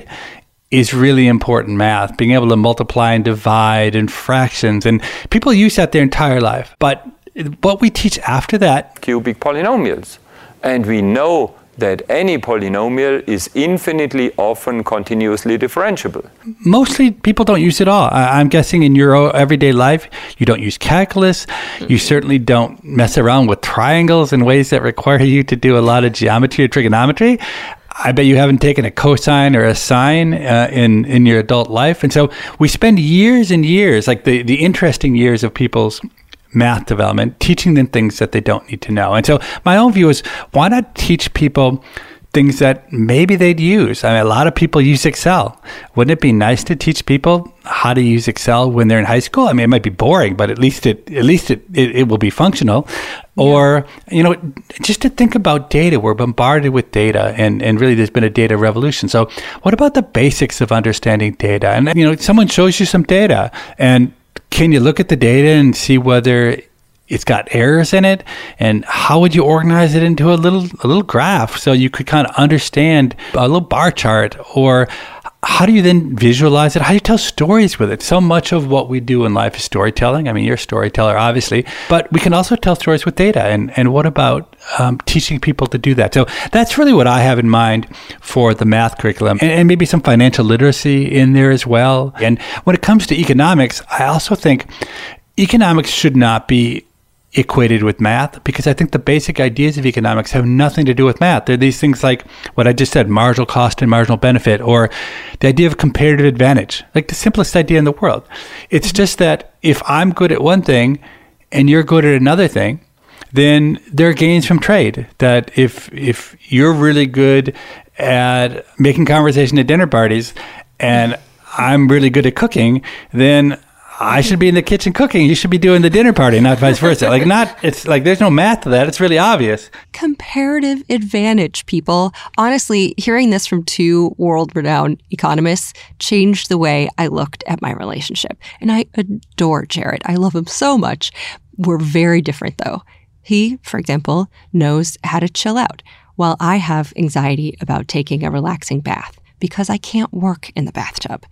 is really important math, being able to multiply and divide and fractions. And people use that their entire life. But what we teach after that... Cubic polynomials. And we know that any polynomial is infinitely often continuously differentiable. Mostly people don't use it all. I- I'm guessing in your everyday life, you don't use calculus. Mm-hmm. You certainly don't mess around with triangles in ways that require you to do a lot of geometry or trigonometry. I bet you haven't taken a cosine or a sine uh, in, in your adult life. And so we spend years and years, like the, the interesting years of people's math development, teaching them things that they don't need to know. And so my own view is, why not teach people things that maybe they'd use? I mean, a lot of people use Excel. Wouldn't it be nice to teach people how to use Excel when they're in high school? I mean, it might be boring, but at least it at least it, it, it will be functional. Yeah. Or, you know, just to think about data. We're bombarded with data, and, and really there's been a data revolution. So what about the basics of understanding data? And, you know, someone shows you some data, and can you look at the data and see whether it's got errors in it? And how would you organize it into a little a little graph so you could kind of understand a little bar chart? Or how do you then visualize it? How do you tell stories with it? So much of what we do in life is storytelling. I mean, you're a storyteller, obviously, but we can also tell stories with data. And, and what about um, teaching people to do that? So that's really what I have in mind for the math curriculum, and, and maybe some financial literacy in there as well. And when it comes to economics, I also think economics should not be equated with math, because I think the basic ideas of economics have nothing to do with math. They're these things like what I just said, marginal cost and marginal benefit, or the idea of comparative advantage, like the simplest idea in the world. It's just that if I'm good at one thing and you're good at another thing, then there are gains from trade. That if if you're really good at making conversation at dinner parties and I'm really good at cooking, then I should be in the kitchen cooking. You should be doing the dinner party, not vice versa. Like, not, it's like, there's no math to that. It's really obvious. Comparative advantage, people. Honestly, hearing this from two world-renowned economists changed the way I looked at my relationship. And I adore Jared. I love him so much. We're very different, though. He, for example, knows how to chill out, while I have anxiety about taking a relaxing bath because I can't work in the bathtub.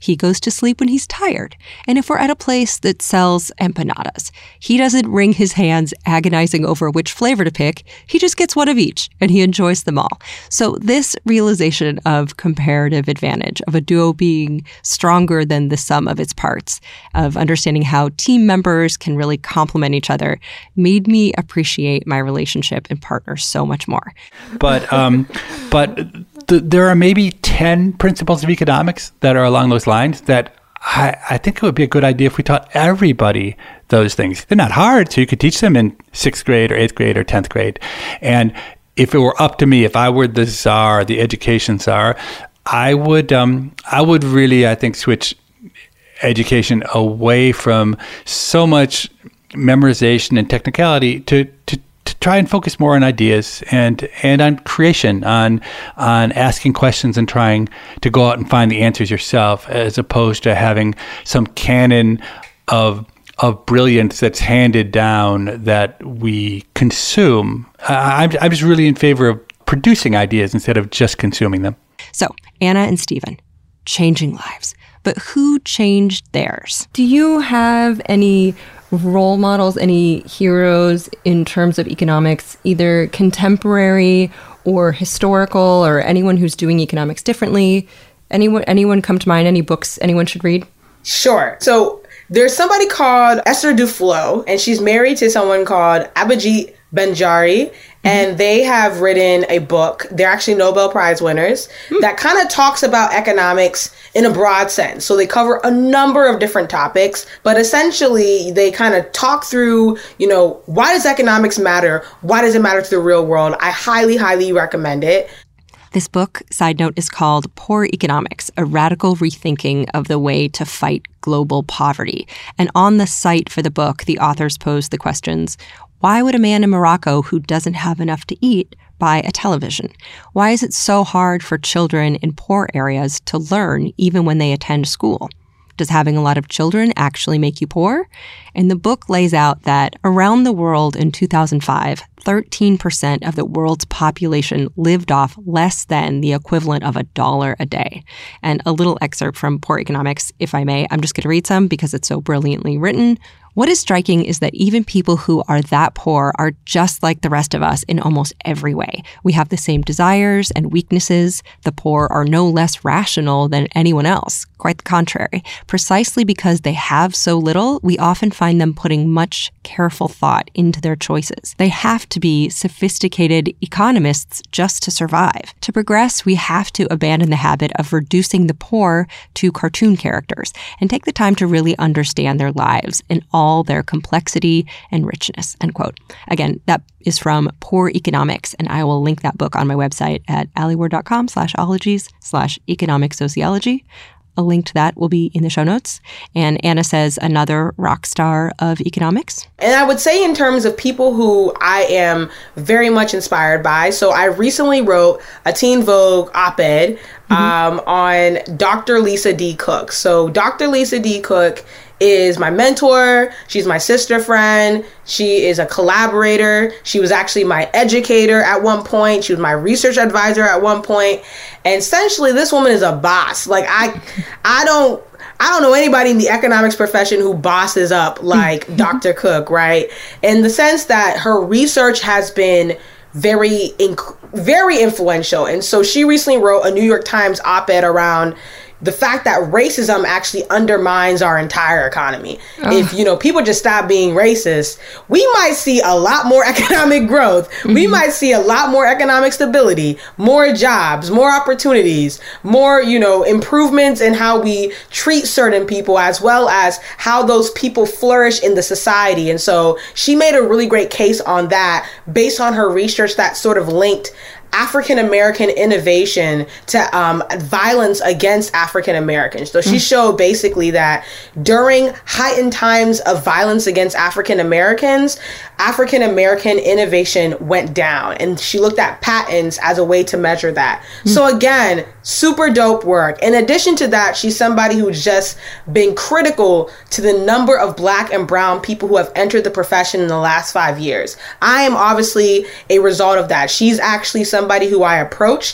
He goes to sleep when he's tired. And if we're at a place that sells empanadas, he doesn't wring his hands agonizing over which flavor to pick. He just gets one of each, and he enjoys them all. So this realization of comparative advantage, of a duo being stronger than the sum of its parts, of understanding how team members can really complement each other, made me appreciate my relationship and partner so much more. But um, but th- there are maybe ten principles of economics that are along those lines that I, I think it would be a good idea if we taught everybody those things. They're not hard, so you could teach them in sixth grade or eighth grade or tenth grade. And if it were up to me, if I were the czar, the education czar, I would um, I would really, I think, switch education away from so much memorization and technicality to, to, to try and focus more on ideas and, and on creation, on on asking questions and trying to go out and find the answers yourself, as opposed to having some canon of of brilliance that's handed down that we consume. I'm, I'm just really in favor of producing ideas instead of just consuming them. So, Anna and Stephen, changing lives. But who changed theirs? Do you have any role models, any heroes in terms of economics, either contemporary or historical, or anyone who's doing economics differently? Anyone, anyone come to mind? Any books anyone should read? Sure. So there's somebody called Esther Duflo, and she's married to someone called Abhijit Banjari. And they have written a book, they're actually Nobel Prize winners, mm. that kind of talks about economics in a broad sense. So they cover a number of different topics, but essentially they kind of talk through, you know, why does economics matter? Why does it matter to the real world? I highly, highly recommend it. This book, side note, is called Poor Economics, a radical rethinking of the way to fight global poverty. And on the site for the book, the authors pose the questions: why would a man in Morocco who doesn't have enough to eat buy a television? Why is it so hard for children in poor areas to learn even when they attend school? Does having a lot of children actually make you poor? And the book lays out that around the world in two thousand five, thirteen percent of the world's population lived off less than the equivalent of a dollar a day. And a little excerpt from Poor Economics, if I may. I'm just going to read some because it's so brilliantly written. What is striking is that even people who are that poor are just like the rest of us in almost every way. We have the same desires and weaknesses. The poor are no less rational than anyone else. Quite the contrary. Precisely because they have so little, we often find them putting much careful thought into their choices. They have to be sophisticated economists just to survive. To progress, we have to abandon the habit of reducing the poor to cartoon characters and take the time to really understand their lives in all their complexity and richness, end quote. Again, that is from Poor Economics, and I will link that book on my website at alieward.com slash ologies slash economic sociology. A link to that will be in the show notes. And Anna says another rock star of economics. And I would say in terms of people who I am very much inspired by. So I recently wrote a Teen Vogue op-ed mm-hmm. um, on Doctor Lisa D. Cook. So Doctor Lisa D. Cook is my mentor. She's my sister friend. She is a collaborator. She was actually my educator at one point. She was my research advisor at one point. And essentially, this woman is a boss. Like I, I don't, I don't know anybody in the economics profession who bosses up like Doctor Cook, right? In the sense that her research has been very, inc- very influential. And so she recently wrote a New York Times op-ed around the fact that racism actually undermines our entire economy. Oh. If, you know, people just stop being racist, we might see a lot more economic growth. Mm-hmm. We might see a lot more economic stability, more jobs, more opportunities, more, you know, improvements in how we treat certain people, as well as how those people flourish in the society. And so she made a really great case on that based on her research that sort of linked African-American innovation to um, violence against African-Americans. So she showed basically that during heightened times of violence against African-Americans, African-American innovation went down. And she looked at patents as a way to measure that. Mm. So again, super dope work. In addition to that, she's somebody who's just been critical to the number of Black and brown people who have entered the profession in the last five years. I am obviously a result of that. She's actually somebody who I approached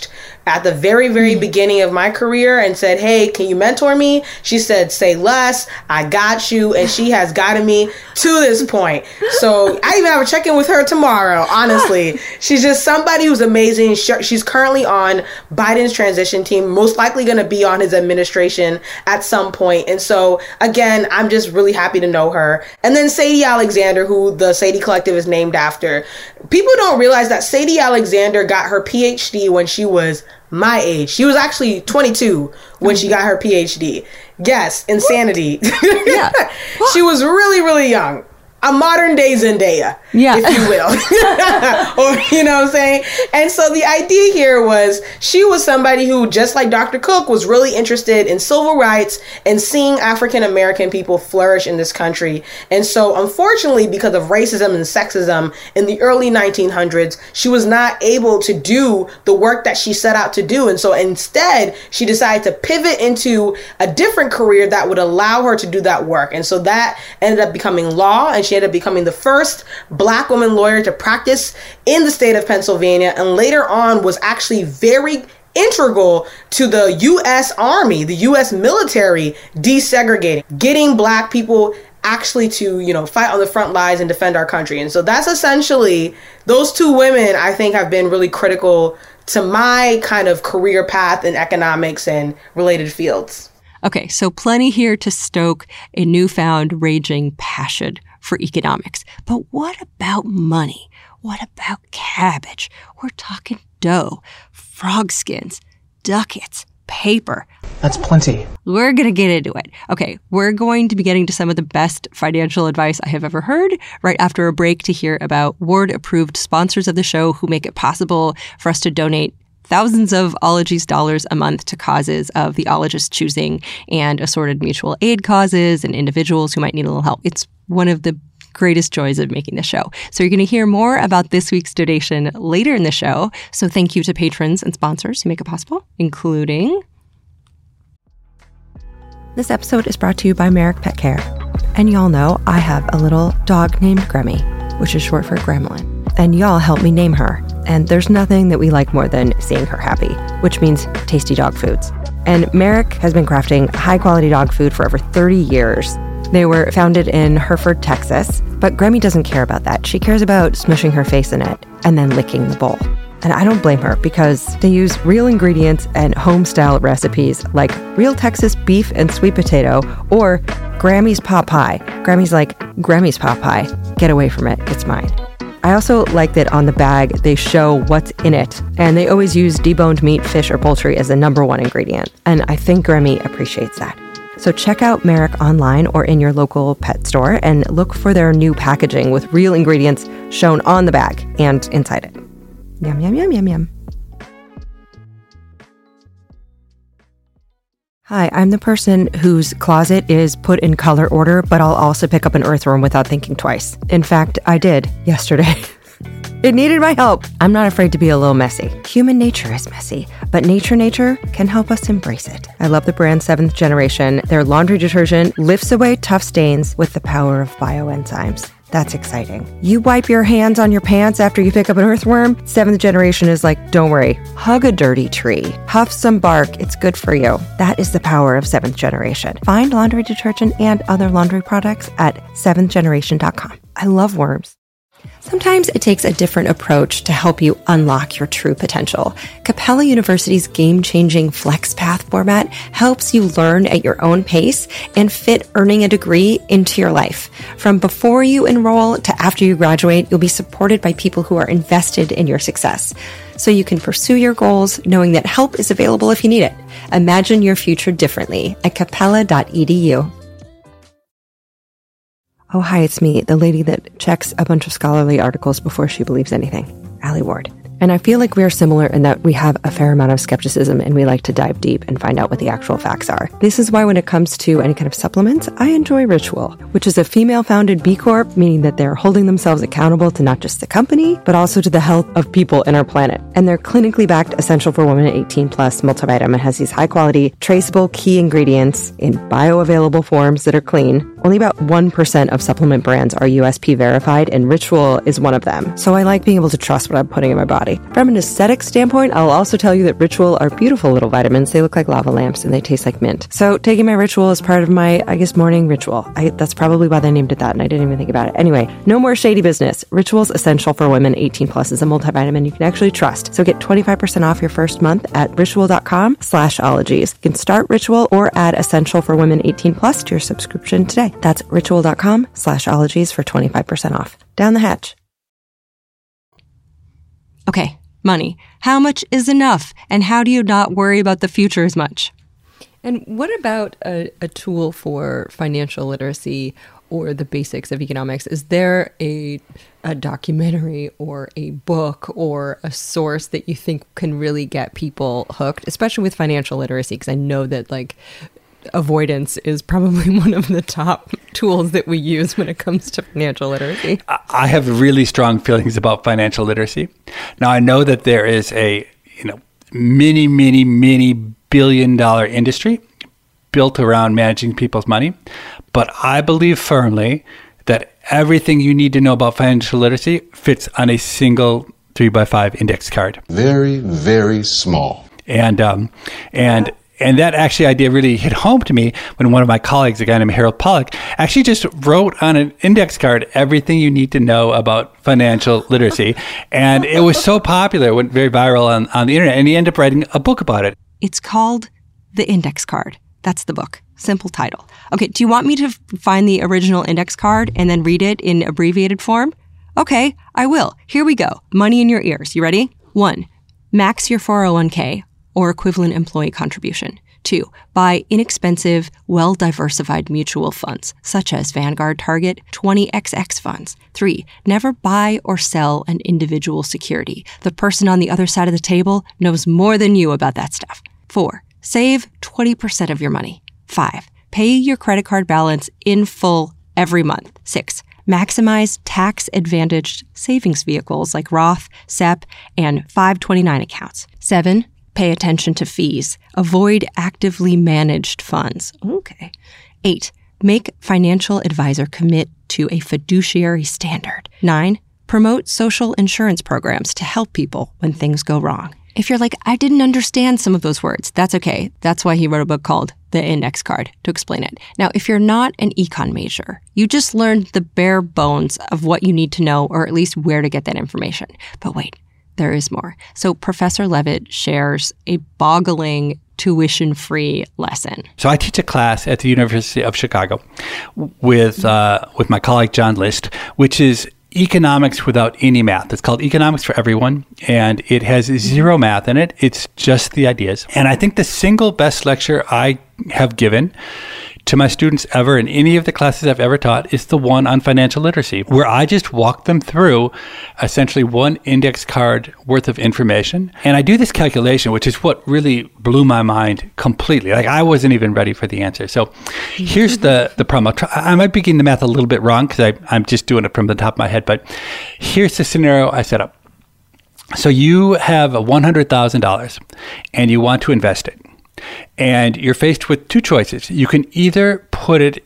at the very, very mm. beginning of my career and said, hey, can you mentor me? She said, say less, I got you. And she has gotten me to this point. So I even have a check-in with her tomorrow, honestly. She's just somebody who's amazing. She's currently on Biden's transition team, most likely going to be on his administration at some point. And so, again, I'm just really happy to know her. And then Sadie Alexander, who the Sadie Collective is named after. People don't realize that Sadie Alexander got her P H D when she was my age. She was actually twenty-two when she got her P H D. Yes, insanity. Yeah. She was really, really young. A modern day Zendaya, yeah. if you will. Or, you know what I'm saying? And so the idea here was she was somebody who, just like Doctor Cook, was really interested in civil rights and seeing African American people flourish in this country. And so unfortunately, because of racism and sexism in the early nineteen hundreds, she was not able to do the work that she set out to do. And so instead, she decided to pivot into a different career that would allow her to do that work. And so that ended up becoming law, and she ended up becoming the first Black woman lawyer to practice in the state of Pennsylvania, and later on was actually very integral to the U S Army, the U S military desegregating, getting Black people actually to, you know, fight on the front lines and defend our country. And so that's essentially, those two women, I think, have been really critical to my kind of career path in economics and related fields. Okay, so plenty here to stoke a newfound raging passion for economics. But what about money? What about cabbage? We're talking dough, frog skins, ducats, paper. That's plenty. We're going to get into it. Okay, we're going to be getting to some of the best financial advice I have ever heard right after a break to hear about Ward-approved sponsors of the show who make it possible for us to donate thousands of Ologies dollars a month to causes of the ologist choosing and assorted mutual aid causes and individuals who might need a little help. It's one of the greatest joys of making the show. So you're going to hear more about this week's donation later in the show. So thank you to patrons and sponsors who make it possible, including... This episode is brought to you by Merrick Pet Care. And y'all know I have a little dog named Gremmy, which is short for Gremlin. And y'all helped me name her. And there's nothing that we like more than seeing her happy, which means tasty dog foods. And Merrick has been crafting high-quality dog food for over thirty years. They were founded in Hereford, Texas, but Gremmy doesn't care about that. She cares about smushing her face in it and then licking the bowl. And I don't blame her, because they use real ingredients and home-style recipes like real Texas beef and sweet potato, or Grammy's pot pie. Grammy's like, Grammy's pot pie. Get away from it. It's mine. I also like that on the bag, they show what's in it. And they always use deboned meat, fish, or poultry as the number one ingredient. And I think Gremmy appreciates that. So check out Merrick online or in your local pet store and look for their new packaging with real ingredients shown on the bag and inside it. Yum, yum, yum, yum, yum. Hi, I'm the person whose closet is put in color order, but I'll also pick up an earthworm without thinking twice. In fact, I did yesterday. It needed my help. I'm not afraid to be a little messy. Human nature is messy, but Nature Nature can help us embrace it. I love the brand seventh Generation. Their laundry detergent lifts away tough stains with the power of bioenzymes. That's exciting. You wipe your hands on your pants after you pick up an earthworm? seventh Generation is like, don't worry, hug a dirty tree. Huff some bark, it's good for you. That is the power of seventh Generation. Find laundry detergent and other laundry products at seventh generation dot com. I love worms. Sometimes it takes a different approach to help you unlock your true potential. Capella University's game-changing FlexPath format helps you learn at your own pace and fit earning a degree into your life. From before you enroll to after you graduate, you'll be supported by people who are invested in your success, so you can pursue your goals knowing that help is available if you need it. Imagine your future differently at capella dot e d u. Oh, hi, it's me, the lady that checks a bunch of scholarly articles before she believes anything, Allie Ward. And I feel like we are similar in that we have a fair amount of skepticism and we like to dive deep and find out what the actual facts are. This is why when it comes to any kind of supplements, I enjoy Ritual, which is a female-founded B Corp, meaning that they're holding themselves accountable to not just the company, but also to the health of people in our planet. And their clinically backed Essential for Women eighteen plus multivitamin has these high-quality, traceable key ingredients in bioavailable forms that are clean. Only about one percent of supplement brands are U S P verified, and Ritual is one of them. So I like being able to trust what I'm putting in my body. body. From an aesthetic standpoint, I'll also tell you that Ritual are beautiful little vitamins. They look like lava lamps and they taste like mint. So taking my Ritual is part of my, I guess, morning ritual. I, that's probably why they named it that, and I didn't even think about it. Anyway, no more shady business. Ritual's Essential for Women eighteen plus is a multivitamin you can actually trust. So get twenty-five percent off your first month at ritual.com slash ologies. You can start Ritual or add Essential for Women eighteen plus to your subscription today. That's ritual.com slash ologies for twenty-five percent off. Down the hatch. Okay, money. How much is enough? And how do you not worry about the future as much? And what about a, a tool for financial literacy or the basics of economics? Is there a a documentary or a book or a source that you think can really get people hooked, especially with financial literacy? Because I know that like avoidance is probably one of the top tools that we use when it comes to financial literacy. I have really strong feelings about financial literacy. Now, I know that there is a, you know, many, many, many billion dollar industry built around managing people's money. But I believe firmly that everything you need to know about financial literacy fits on a single three by five index card. Very, very small. And, um, and, And that actually idea really hit home to me when one of my colleagues, a guy named Harold Pollack, actually just wrote on an index card everything you need to know about financial literacy. And it was so popular, it went very viral on, on the internet, and he ended up writing a book about it. It's called The Index Card. That's the book. Simple title. Okay, do you want me to f- find the original index card and then read it in abbreviated form? Okay, I will. Here we go. Money in your ears. You ready? One, max your four oh one k. or equivalent employee contribution. Two, buy inexpensive, well-diversified mutual funds, such as Vanguard Target twenty X X funds. Three, never buy or sell an individual security. The person on the other side of the table knows more than you about that stuff. Four, save twenty percent of your money. Five, pay your credit card balance in full every month. Six, maximize tax-advantaged savings vehicles like Roth, S E P, and five twenty-nine accounts. Seven, pay attention to fees. Avoid actively managed funds. Okay. Eight, make financial advisor commit to a fiduciary standard. Nine, promote social insurance programs to help people when things go wrong. If you're like, I didn't understand some of those words, that's okay. That's why he wrote a book called The Index Card, to explain it. Now, if you're not an econ major, you just learned the bare bones of what you need to know, or at least where to get that information. But wait, there is more. So Professor Levitt shares a boggling tuition-free lesson. So I teach a class at the University of Chicago with uh, with my colleague John List, which is economics without any math. It's called Economics for Everyone, and it has zero math in it. It's just the ideas. And I think the single best lecture I have given to my students ever in any of the classes I've ever taught is the one on financial literacy, where I just walk them through essentially one index card worth of information. And I do this calculation, which is what really blew my mind completely. Like, I wasn't even ready for the answer. So here's the, the problem. I'll try, I might be getting the math a little bit wrong because I'm just doing it from the top of my head, but here's the scenario I set up. So you have one hundred thousand dollars and you want to invest it. And you're faced with two choices. You can either put it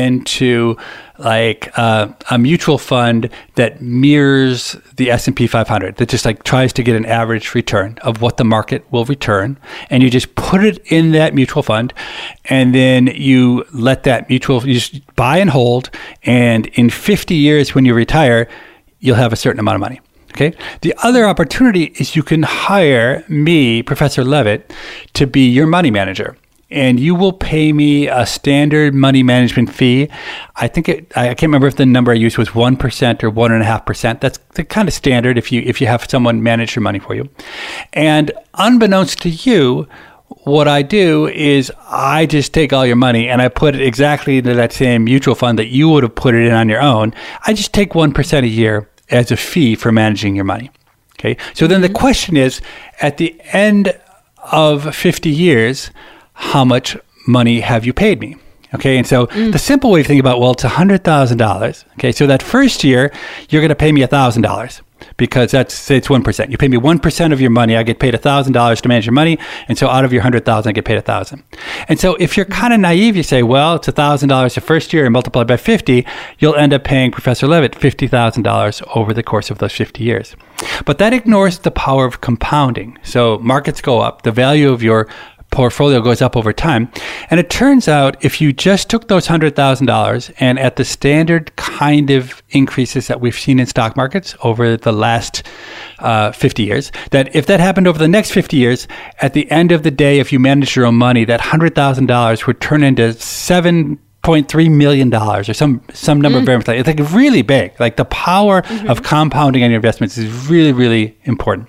into like uh, a mutual fund that mirrors the S and P five hundred, that just like tries to get an average return of what the market will return. And you just put it in that mutual fund, and then you let that mutual, you just buy and hold. And in fifty years when you retire, you'll have a certain amount of money. Okay. The other opportunity is you can hire me, Professor Levitt, to be your money manager, and you will pay me a standard money management fee. I think it, I can't remember if the number I used was one percent or one and a half percent. That's the kind of standard if you, if you have someone manage your money for you. And unbeknownst to you, what I do is I just take all your money and I put it exactly into that same mutual fund that you would have put it in on your own. I just take one percent a year as a fee for managing your money. Okay. So then the question is, at the end of fifty years, how much money have you paid me? Okay, and so mm. the simple way to think about, well, it's one hundred thousand dollars. Okay, so that first year, you're going to pay me one thousand dollars because that's, say it's one percent. You pay me one percent of your money, I get paid one thousand dollars to manage your money, and so out of your one hundred thousand dollars, I get paid one thousand dollars. And so if you're kind of naive, you say, well, it's one thousand dollars the first year and multiplied by fifty, you'll end up paying Professor Levitt fifty thousand dollars over the course of those fifty years. But that ignores the power of compounding. So markets go up, the value of your portfolio goes up over time. And it turns out if you just took those one hundred thousand dollars and at the standard kind of increases that we've seen in stock markets over the last uh, fifty years, that if that happened over the next fifty years, at the end of the day, if you manage your own money, that one hundred thousand dollars would turn into seven point three million dollars or some some number mm. very much. It's like really big. Like the power mm-hmm. of compounding on your investments is really, really important.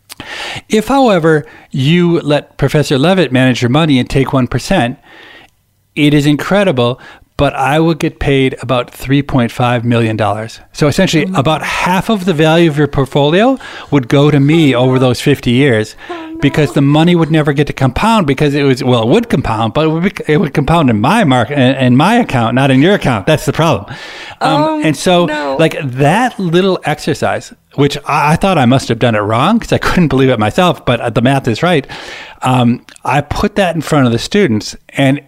If, however, you let Professor Levitt manage your money and take one percent, it is incredible, but I would get paid about three point five million dollars. So essentially, mm-hmm. about half of the value of your portfolio would go to me over those fifty years because the money would never get to compound because it was, well, it would compound, but it would, be, it would compound in my market, in my account, not in your account. That's the problem. Um, um, and so, no. like that little exercise, which I, I thought I must have done it wrong because I couldn't believe it myself, but the math is right. Um, I put that in front of the students, and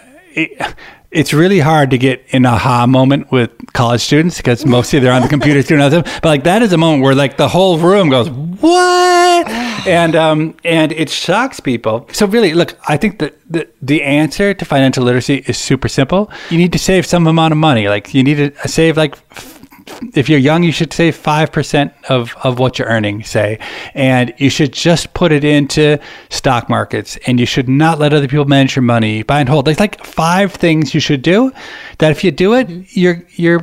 it, it's really hard to get an aha moment with college students because mostly they're on the computer doing other stuff. But like that is a moment where like the whole room goes, what? and um, and it shocks people. So really, look, I think that the, the answer to financial literacy is super simple. You need to save some amount of money. Like you need to save like, if you're young, you should save five percent of, of what you're earning, say, and you should just put it into stock markets, and you should not let other people manage your money, buy and hold. There's like five things you should do that if you do it, mm-hmm. you're you're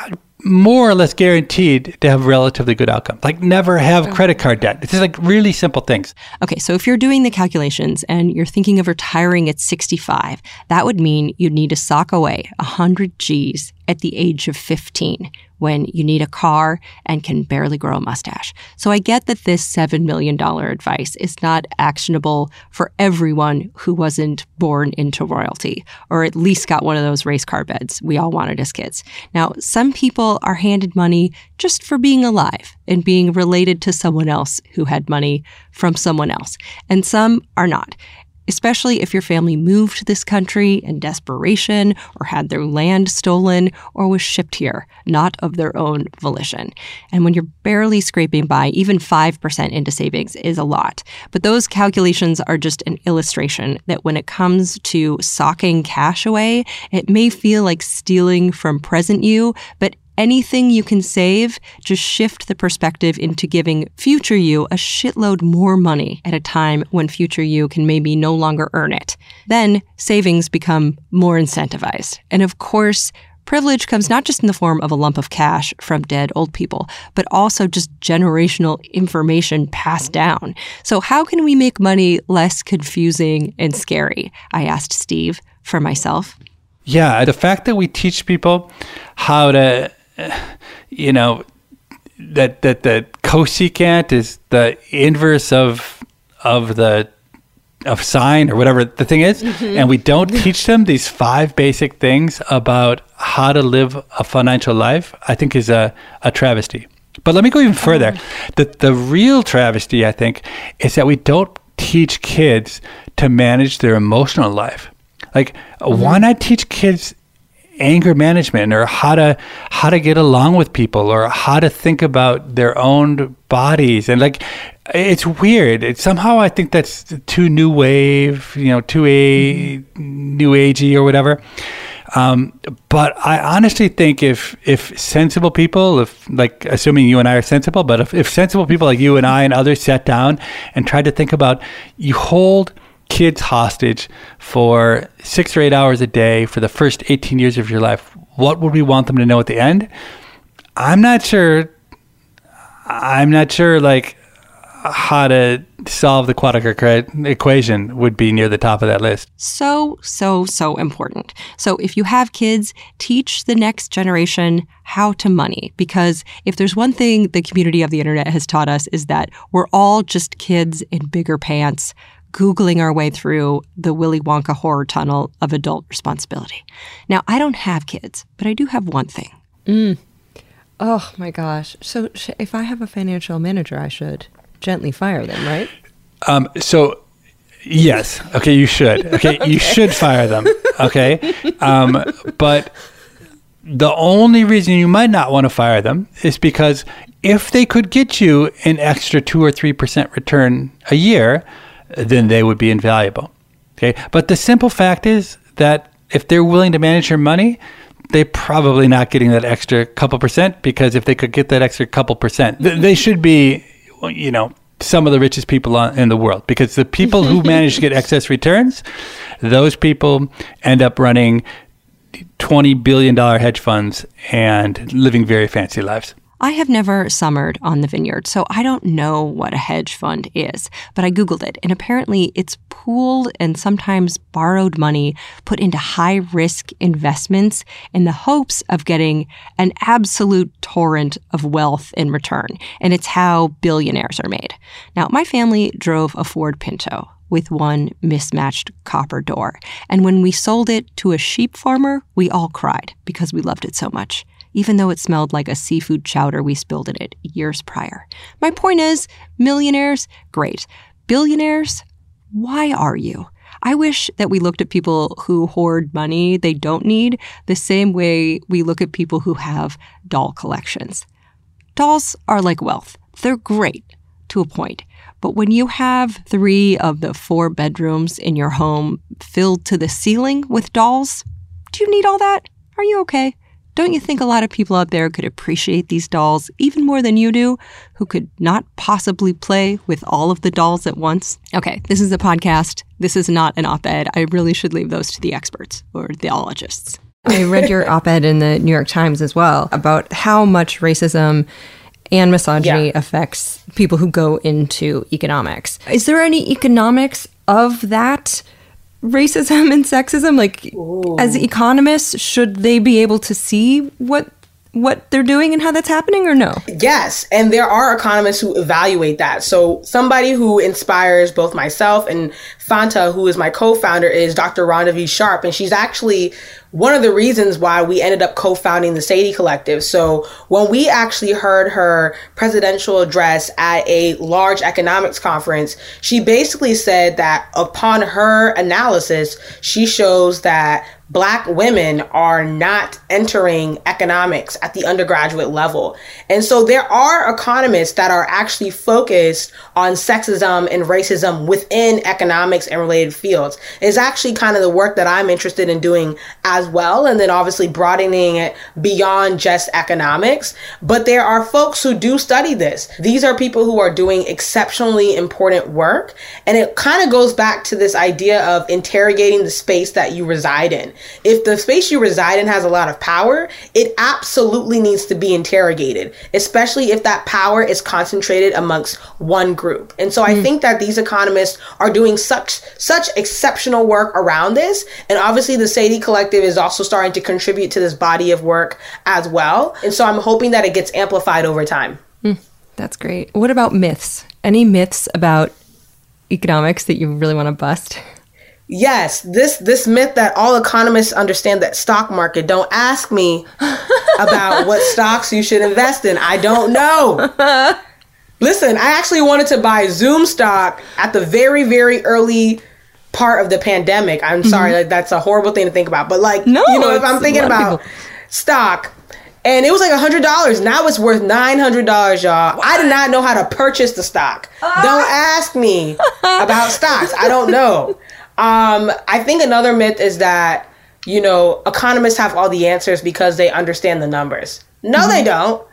more or less guaranteed to have relatively good outcomes. Like never have credit card debt. It's just like really simple things. Okay, so if you're doing the calculations and you're thinking of retiring at sixty-five, that would mean you'd need to sock away one hundred G's at the age of fifteen, when you need a car and can barely grow a mustache. So I get that this seven million dollars advice is not actionable for everyone who wasn't born into royalty, or at least got one of those race car beds we all wanted as kids. Now, some people are handed money just for being alive and being related to someone else who had money from someone else, and some are not. Especially if your family moved to this country in desperation or had their land stolen or was shipped here, not of their own volition. And when you're barely scraping by, even five percent into savings is a lot. But those calculations are just an illustration that when it comes to socking cash away, it may feel like stealing from present you, but anything you can save, just shift the perspective into giving future you a shitload more money at a time when future you can maybe no longer earn it. Then savings become more incentivized. And of course, privilege comes not just in the form of a lump of cash from dead old people, but also just generational information passed down. So how can we make money less confusing and scary? I asked Steve for myself. Yeah, the fact that we teach people how to you know, that that the cosecant is the inverse of of the of sine or whatever the thing is, mm-hmm. and we don't teach them these five basic things about how to live a financial life, I think is a, a travesty. But let me go even further. Oh. The the real travesty, I think, is that we don't teach kids to manage their emotional life. Like, mm-hmm. why not teach kids anger management, or how to how to get along with people, or how to think about their own bodies? And like, it's weird. It's somehow I think that's too new wave, you know, too a mm-hmm. new agey or whatever. Um, but I honestly think if if sensible people, if like assuming you and I are sensible, but if, if sensible people like you and I and others sat down and tried to think about, you hold kids hostage for six or eight hours a day for the first eighteen years of your life, what would we want them to know at the end? I'm not sure. I'm not sure like how to solve the quadratic equation would be near the top of that list. So, so, so important. So if you have kids, teach the next generation how to money. Because if there's one thing the community of the internet has taught us is that we're all just kids in bigger pants, Googling our way through the Willy Wonka horror tunnel of adult responsibility. Now, I don't have kids, but I do have one thing. Mm. Oh, my gosh. So sh- if I have a financial manager, I should gently fire them, right? Um, so, yes. Okay, you should. Okay, okay. You should fire them. Okay? Um, but the only reason you might not want to fire them is because if they could get you an extra two or three percent return a year, then they would be invaluable. Okay? But the simple fact is that if they're willing to manage your money, they're probably not getting that extra couple percent, because if they could get that extra couple percent, th- they should be, you know, some of the richest people on, in the world, because the people who manage to get excess returns, those people end up running twenty billion dollars hedge funds and living very fancy lives. I have never summered on the vineyard, so I don't know what a hedge fund is, but I Googled it, and apparently it's pooled and sometimes borrowed money put into high-risk investments in the hopes of getting an absolute torrent of wealth in return, and it's how billionaires are made. Now, my family drove a Ford Pinto with one mismatched copper door, and when we sold it to a sheep farmer, we all cried because we loved it so much, even though it smelled like a seafood chowder we spilled in it years prior. My point is, millionaires, great. Billionaires, why are you? I wish that we looked at people who hoard money they don't need the same way we look at people who have doll collections. Dolls are like wealth. They're great to a point. But when you have three of the four bedrooms in your home filled to the ceiling with dolls, do you need all that? Are you okay? Don't you think a lot of people out there could appreciate these dolls even more than you do, who could not possibly play with all of the dolls at once? Okay, this is a podcast. This is not an op-ed. I really should leave those to the experts or theologists. I read your op-ed in the New York Times as well about how much racism and misogyny yeah. affects people who go into economics. Is there any economics of that racism and sexism? Like, Ooh. As economists, should they be able to see what what they're doing and how that's happening, or no? Yes, and there are economists who evaluate that. So somebody who inspires both myself and Fanta, who is my co-founder, is Doctor Rhonda V. Sharp, and she's actually one of the reasons why we ended up co-founding the Sadie Collective. So when we actually heard her presidential address at a large economics conference, she basically said that upon her analysis, she shows that Black women are not entering economics at the undergraduate level. And so there are economists that are actually focused on sexism and racism within economics and related fields. It's actually kind of the work that I'm interested in doing as well. And then obviously broadening it beyond just economics. But there are folks who do study this. These are people who are doing exceptionally important work. And it kind of goes back to this idea of interrogating the space that you reside in. If the space you reside in has a lot of power, it absolutely needs to be interrogated, especially if that power is concentrated amongst one group. And so I mm. think that these economists are doing such such exceptional work around this. And obviously the Sadie Collective is also starting to contribute to this body of work as well. And so I'm hoping that it gets amplified over time. Mm, that's great. What about myths? Any myths about economics that you really want to bust? Yes, this this myth that all economists understand that stock market. Don't ask me about what stocks you should invest in. I don't know. Listen, I actually wanted to buy Zoom stock at the very, very early part of the pandemic. I'm sorry, mm-hmm. like that's a horrible thing to think about. But like, no, you know, if I'm thinking about stock, and it was like one hundred dollars. Now it's worth nine hundred dollars, y'all. What? I did not know how to purchase the stock. Uh. Don't ask me about stocks. I don't know. Um, I think another myth is that, you know, economists have all the answers because they understand the numbers. No, mm-hmm. they don't.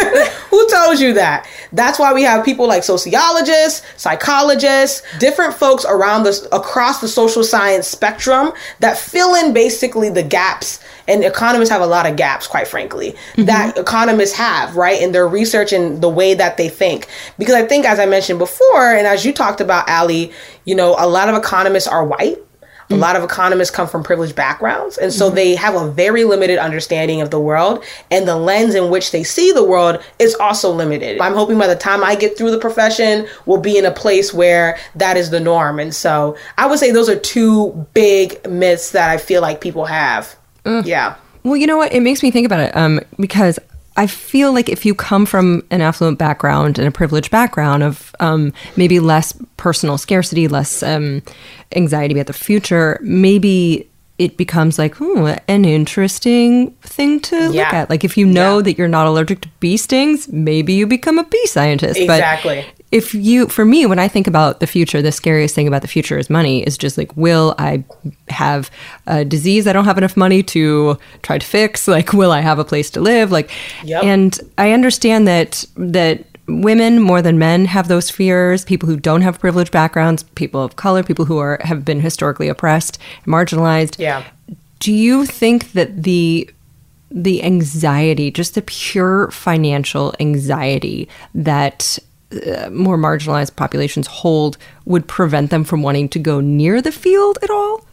Who told you that? That's why we have people like sociologists, psychologists, different folks around the, across the social science spectrum that fill in basically the gaps. And economists have a lot of gaps, quite frankly, mm-hmm. that economists have, right, in their research and the way that they think. Because I think, as I mentioned before, and as you talked about, Allie, you know, a lot of economists are white. A lot of economists come from privileged backgrounds, and so mm-hmm. they have a very limited understanding of the world, and the lens in which they see the world is also limited. I'm hoping by the time I get through the profession, we'll be in a place where that is the norm. And so I would say those are two big myths that I feel like people have. Mm. Yeah. Well, you know what? It makes me think about it um, because I feel like if you come from an affluent background and a privileged background of um, maybe less personal scarcity, less um, anxiety about the future, maybe it becomes like hmm, an interesting thing to yeah. look at. Like if you know yeah. that you're not allergic to bee stings, maybe you become a bee scientist. Exactly. But if you, for me, when I think about the future, the scariest thing about the future is money. Is just like, will I have a disease I don't have enough money to try to fix? Like, will I have a place to live? Like, yep. And I understand that that women more than men have those fears. People who don't have privileged backgrounds, people of color, people who are have been historically oppressed, marginalized. Yeah. Do you think that the the anxiety, just the pure financial anxiety that Uh, more marginalized populations hold would prevent them from wanting to go near the field at all?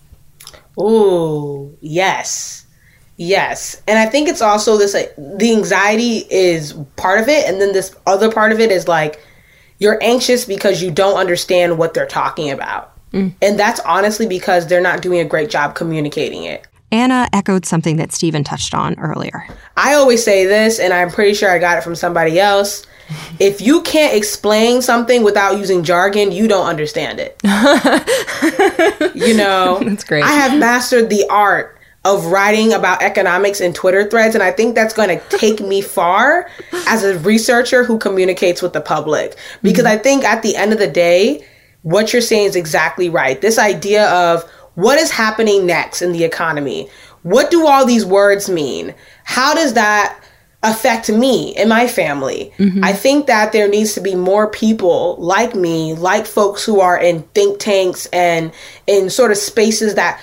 Ooh, yes. Yes. And I think it's also this, like, the anxiety is part of it. And then this other part of it is like, you're anxious because you don't understand what they're talking about. Mm. And that's honestly because they're not doing a great job communicating it. Anna echoed something that Stephen touched on earlier. I always say this, and I'm pretty sure I got it from somebody else. If you can't explain something without using jargon, you don't understand it. You know, that's great. I have mastered the art of writing about economics in Twitter threads, and I think that's going to take me far as a researcher who communicates with the public. Because mm-hmm. I think at the end of the day, what you're saying is exactly right. This idea of what is happening next in the economy? What do all these words mean? How does that affect me and my family? Mm-hmm. I think that there needs to be more people like me, like folks who are in think tanks and in sort of spaces that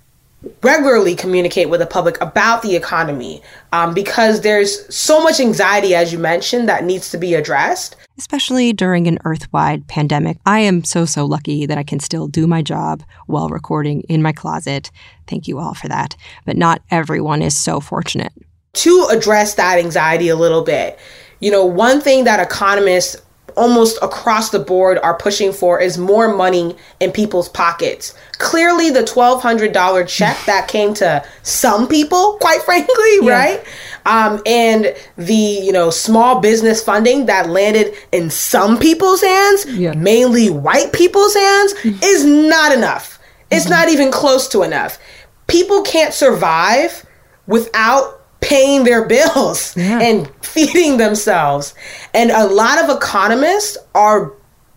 regularly communicate with the public about the economy, um, because there's so much anxiety, as you mentioned, that needs to be addressed. Especially during an earth-wide pandemic. I am so, so lucky that I can still do my job while recording in my closet. Thank you all for that. But not everyone is so fortunate. To address that anxiety a little bit, you know, one thing that economists almost across the board are pushing for is more money in people's pockets. Clearly, the twelve hundred dollars check that came to some people, quite frankly, yeah. right? Um, and the, you know, small business funding that landed in some people's hands, yeah. mainly white people's hands, mm-hmm. is not enough. It's mm-hmm. not even close to enough. People can't survive without paying their bills yeah. and feeding themselves. And a lot of economists are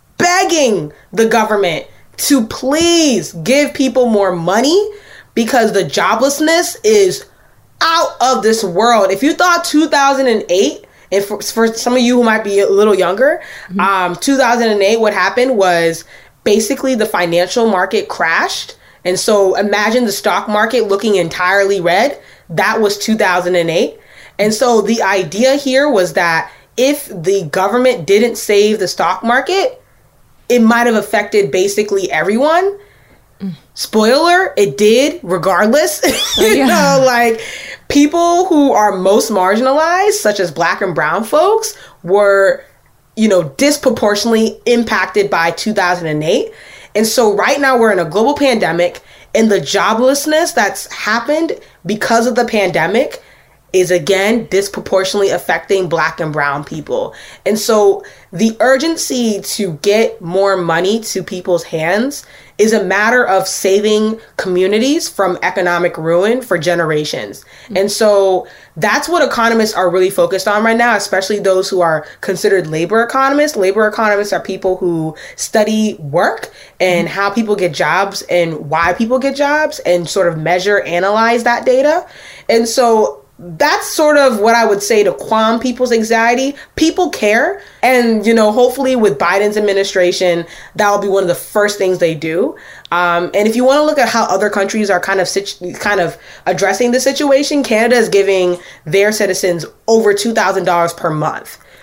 begging the government to please give people more money because the joblessness is out of this world. If you thought two thousand eight, and for, for some of you who might be a little younger, mm-hmm. um, two thousand eight, what happened was basically the financial market crashed. And so imagine the stock market looking entirely red. That was two thousand eight. And so the idea here was that if the government didn't save the stock market, it might have affected basically everyone. Mm. Spoiler, it did regardless. you yeah. know, like people who are most marginalized, such as Black and brown folks, were, you know, disproportionately impacted by two thousand eight. And so right now we're in a global pandemic, and the joblessness that's happened because of the pandemic is again disproportionately affecting Black and brown people. And so the urgency to get more money to people's hands is a matter of saving communities from economic ruin for generations. Mm-hmm. And so that's what economists are really focused on right now, especially those who are considered labor economists. Labor economists are people who study work and mm-hmm. how people get jobs and why people get jobs and sort of measure, analyze that data. And so that's sort of what I would say to calm people's anxiety. People care. And, you know, hopefully with Biden's administration, that will be one of the first things they do. Um, and if you want to look at how other countries are kind of situ- kind of addressing the situation, Canada is giving their citizens over two thousand dollars per month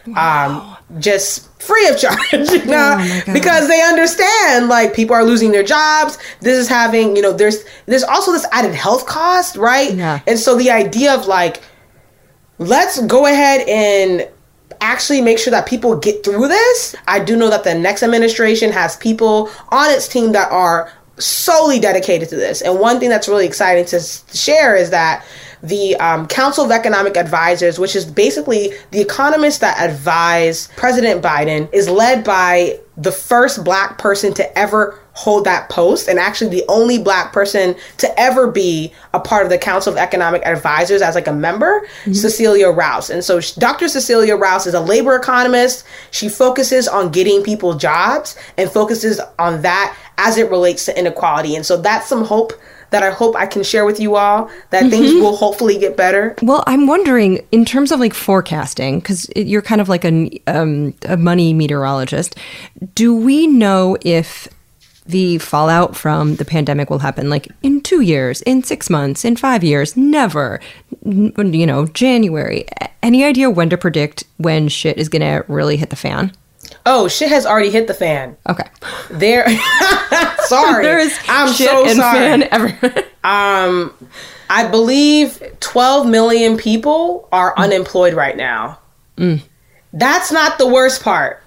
wow. um, just free of charge, you know, oh because they understand like people are losing their jobs. This is having, you know, there's there's also this added health cost, right? Yeah. And so the idea of like, let's go ahead and actually make sure that people get through this. I do know that the next administration has people on its team that are solely dedicated to this. And one thing that's really exciting to share is that the um, Council of Economic Advisors, which is basically the economists that advise President Biden, is led by the first Black person to ever hold that post, and actually the only Black person to ever be a part of the Council of Economic Advisors as like a member, mm-hmm. Cecilia Rouse. And so Doctor Cecilia Rouse is a labor economist. She focuses on getting people jobs and focuses on that as it relates to inequality. And so that's some hope that I hope I can share with you all, that mm-hmm. things will hopefully get better. Well, I'm wondering, in terms of like forecasting, because you're kind of like a, um, a money meteorologist, do we know if the fallout from the pandemic will happen like in two years, in six months, in five years, never, you know, January? Any idea when to predict when shit is going to really hit the fan? Oh, shit has already hit the fan. Okay. There. Sorry. There is I'm shit so and sorry. fan everywhere. um, I believe twelve million people are mm. unemployed right now. Mm. That's not the worst part.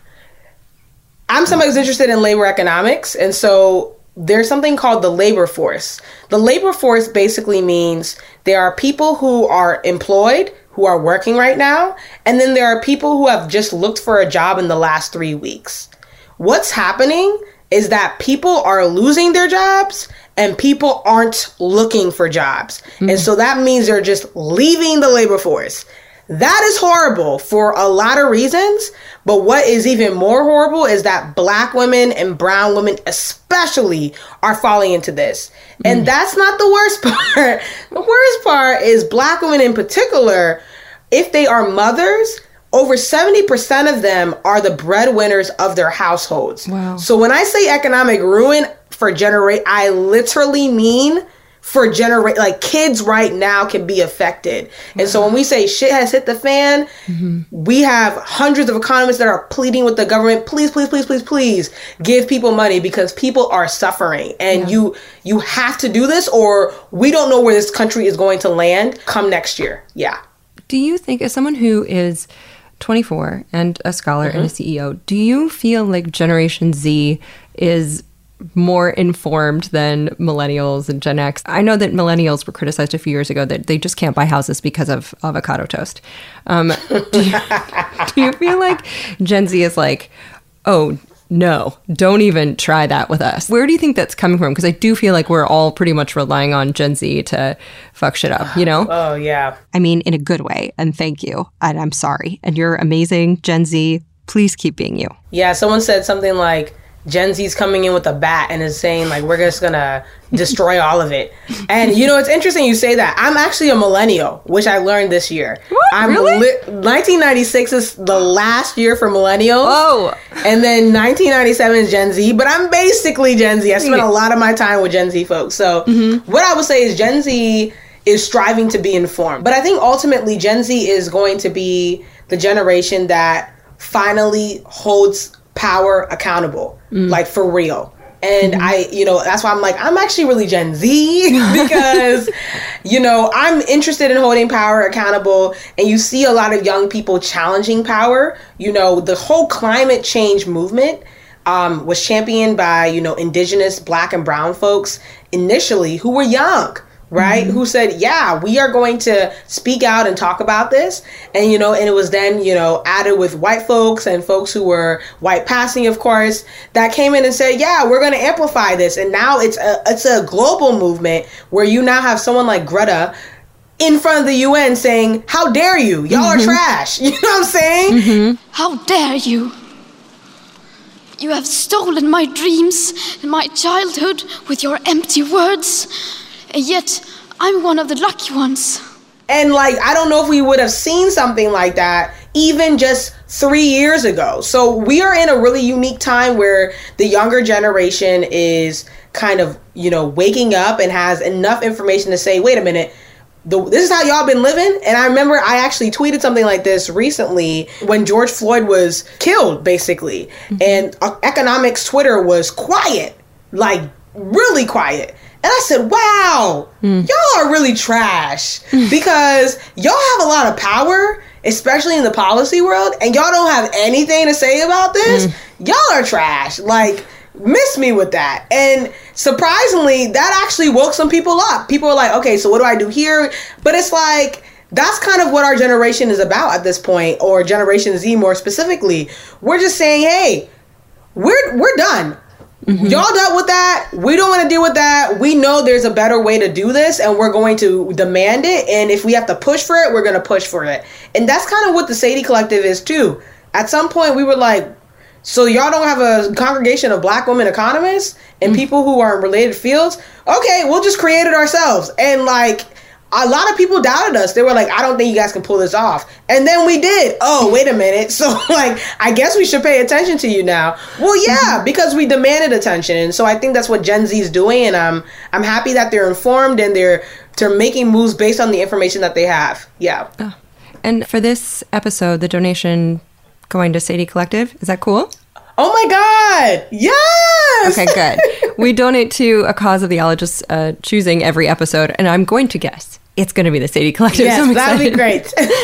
I'm somebody who's interested in labor economics. And so there's something called the labor force. The labor force basically means there are people who are employed, who are working right now. And then there are people who have just looked for a job in the last three weeks. What's happening is that people are losing their jobs and people aren't looking for jobs. Mm-hmm. And so that means they're just leaving the labor force. That is horrible for a lot of reasons. But what is even more horrible is that Black women and brown women especially are falling into this. And mm. that's not the worst part. The worst part is Black women in particular, if they are mothers, over seventy percent of them are the breadwinners of their households. Wow. So when I say economic ruin for generate, I literally mean for generate, like kids right now can be affected. And so when we say shit has hit the fan, mm-hmm. we have hundreds of economists that are pleading with the government, please, please, please, please, please give people money because people are suffering. And yeah. you you have to do this or we don't know where this country is going to land come next year. Yeah. Do you think, as someone who is twenty-four and a scholar mm-hmm. and a C E O, do you feel like Generation Z is more informed than millennials and Gen X? I know that millennials were criticized a few years ago that they just can't buy houses because of avocado toast. Um, do, you, do you feel like Gen Z is like, oh, no, don't even try that with us? Where do you think that's coming from? Because I do feel like we're all pretty much relying on Gen Z to fuck shit up, you know? Oh, yeah. I mean, in a good way. And thank you. And I'm sorry. And you're amazing, Gen Z. Please keep being you. Yeah, someone said something like, Gen Z's coming in with a bat and is saying like, we're just gonna destroy all of it. And you know, it's interesting you say that. I'm actually a millennial, which I learned this year. What? I'm really? li- nineteen ninety-six is the last year for millennials. Oh. And then nineteen ninety-seven is Gen Z, but I'm basically Gen Z. I spent a lot of my time with Gen Z folks. So mm-hmm. what I would say is Gen Z is striving to be informed. But I think ultimately Gen Z is going to be the generation that finally holds power accountable, mm. like for real. And mm-hmm. I, you know, that's why I'm like, I'm actually really Gen Z because, you know, I'm interested in holding power accountable. And you see a lot of young people challenging power. You know, the whole climate change movement um, was championed by, you know, indigenous Black and brown folks initially who were young. Right? Mm-hmm. Who said, yeah, we are going to speak out and talk about this. And, you know, and it was then, you know, added with white folks and folks who were white passing, of course, that came in and said, yeah, we're going to amplify this. And now it's a, it's a global movement where you now have someone like Greta in front of the U N saying, how dare you? Y'all mm-hmm. are trash. You know what I'm saying? Mm-hmm. How dare you? You have stolen my dreams and my childhood with your empty words. And yet, I'm one of the lucky ones. And like, I don't know if we would have seen something like that even just three years ago. So we are in a really unique time where the younger generation is kind of, you know, waking up and has enough information to say, wait a minute, the, this is how y'all been living. And I remember I actually tweeted something like this recently when George Floyd was killed, basically. Mm-hmm. And uh, economics Twitter was quiet, like really quiet. And I said, wow, mm. y'all are really trash because y'all have a lot of power, especially in the policy world, and y'all don't have anything to say about this. Mm. Y'all are trash. Like, miss me with that. And surprisingly, that actually woke some people up. People were like, okay, so what do I do here? But it's like, that's kind of what our generation is about at this point, or Generation Z more specifically. We're just saying, hey, we're we're done. Mm-hmm. Y'all dealt with that. We don't want to deal with that. We know there's a better way to do this, and we're going to demand it. And if we have to push for it, we're going to push for it. And that's kind of what the Sadie Collective is too. At some point, we were like, so y'all don't have a congregation of black women economists and mm-hmm. people who are in related fields? Okay, we'll just create it ourselves. And like, a lot of people doubted us. They were like, I don't think you guys can pull this off. And then we did. Oh, wait a minute. So, like, I guess we should pay attention to you now. Well, yeah, because we demanded attention. And so I think that's what Gen Z is doing. And I'm I'm happy that they're informed and they're they're making moves based on the information that they have. Yeah. Oh. And for this episode, the donation going to Sadie Collective, is that cool? Oh my God! Yes! Okay, good. We donate to a cause of the ologist's uh, choosing every episode, and I'm going to guess it's going to be the Sadie Collective. Yes, so that'd be great.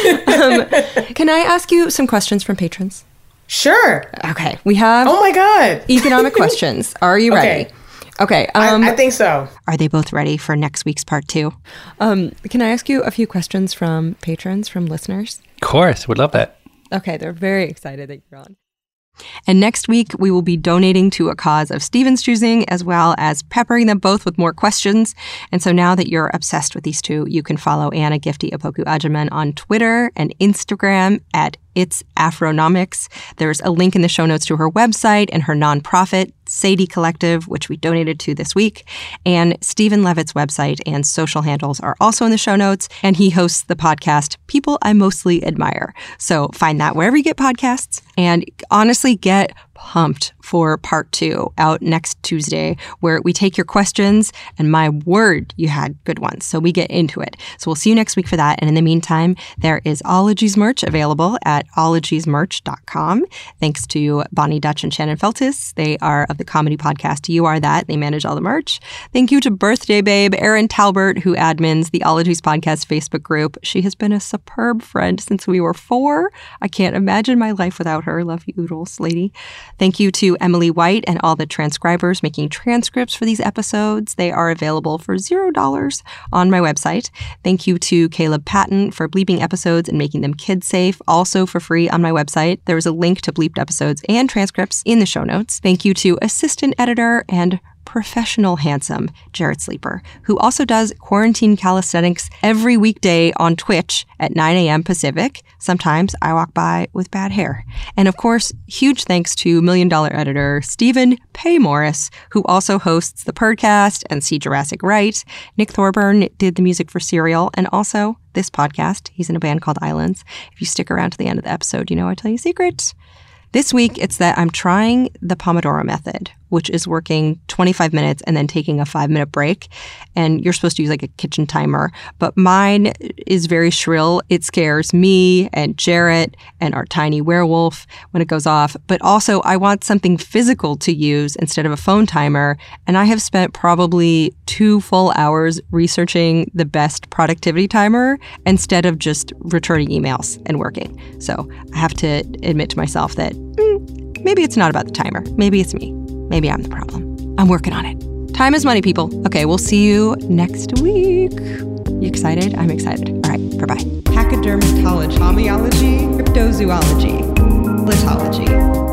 um, can I ask you some questions from patrons? Sure. Okay, we have... Oh my God! Economic questions. Are you ready? Okay. Okay. Um, I, I think so. Are they both ready for next week's part two? Um, can I ask you a few questions from patrons, from listeners? Of course. Would love that. Okay, they're very excited that you're on. And next week, we will be donating to a cause of Stephen's choosing, as well as peppering them both with more questions. And so now that you're obsessed with these two, you can follow Anna Gifty Opoku Agyeman on Twitter and Instagram at It's Afronomics. There's a link in the show notes to her website and her nonprofit, Sadie Collective, which we donated to this week. And Stephen Levitt's website and social handles are also in the show notes. And he hosts the podcast, People I Mostly Admire. So find that wherever you get podcasts. And honestly, get pumped for part two out next Tuesday, where we take your questions, and my word, you had good ones. So we get into it. So we'll see you next week for that. And in the meantime, there is Ologies merch available at ologies merch dot com. Thanks to Bonnie Dutch and Shannon Feltis. They are of the comedy podcast You Are That. They manage all the merch. Thank you to birthday babe Erin Talbert, who admins the Ologies podcast Facebook group. She has been a superb friend since we were four. I can't imagine my life without her. Love you, oodles, lady. Thank you to Emily White and all the transcribers making transcripts for these episodes. They are available for zero dollars on my website. Thank you to Caleb Patton for bleeping episodes and making them kid safe, also for free on my website. There is a link to bleeped episodes and transcripts in the show notes. Thank you to assistant editor and professional handsome Jarrett Sleeper, who also does quarantine calisthenics every weekday on Twitch at nine a.m. Pacific. Sometimes I walk by with bad hair. And of course, huge thanks to Million Dollar Editor Stephen Pay Morris, who also hosts the Perdcast and See Jurassic Right. Nick Thorburn did the music for Serial and also this podcast. He's in a band called Islands. If you stick around to the end of the episode, you know I tell you a secret. This week, it's that I'm trying the Pomodoro method, which is working twenty-five minutes and then taking a five-minute break. And you're supposed to use like a kitchen timer. But mine is very shrill. It scares me and Jarrett and our tiny werewolf when it goes off. But also, I want something physical to use instead of a phone timer. And I have spent probably two full hours researching the best productivity timer instead of just returning emails and working. So I have to admit to myself that mm, maybe it's not about the timer. Maybe it's me. Maybe I'm the problem. I'm working on it. Time is money, people. Okay, we'll see you next week. You excited? I'm excited. All right, bye-bye. Pachydermatology, homeology, cryptozoology, lithology,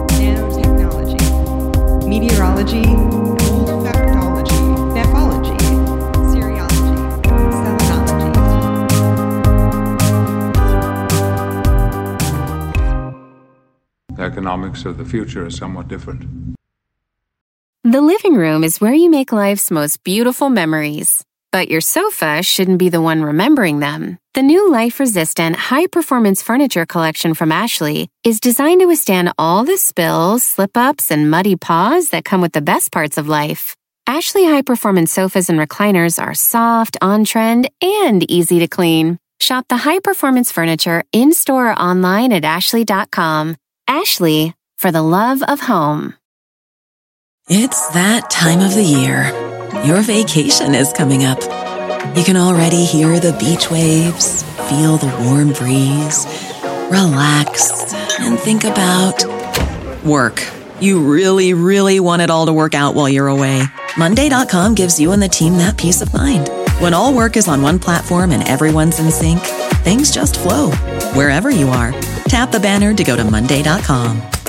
nanotechnology, meteorology, olfactology, nephology, cereology, selenology. The economics of the future is somewhat different. The living room is where you make life's most beautiful memories. But your sofa shouldn't be the one remembering them. The new life-resistant, high-performance furniture collection from Ashley is designed to withstand all the spills, slip-ups, and muddy paws that come with the best parts of life. Ashley High Performance sofas and recliners are soft, on-trend, and easy to clean. Shop the High Performance furniture in-store or online at ashley dot com. Ashley, for the love of home. It's that time of the year. Your vacation is coming up. You can already hear the beach waves, feel the warm breeze, relax, and think about work. You really, really want it all to work out while you're away. Monday dot com gives you and the team that peace of mind. When all work is on one platform and everyone's in sync, things just flow wherever you are. Tap the banner to go to Monday dot com.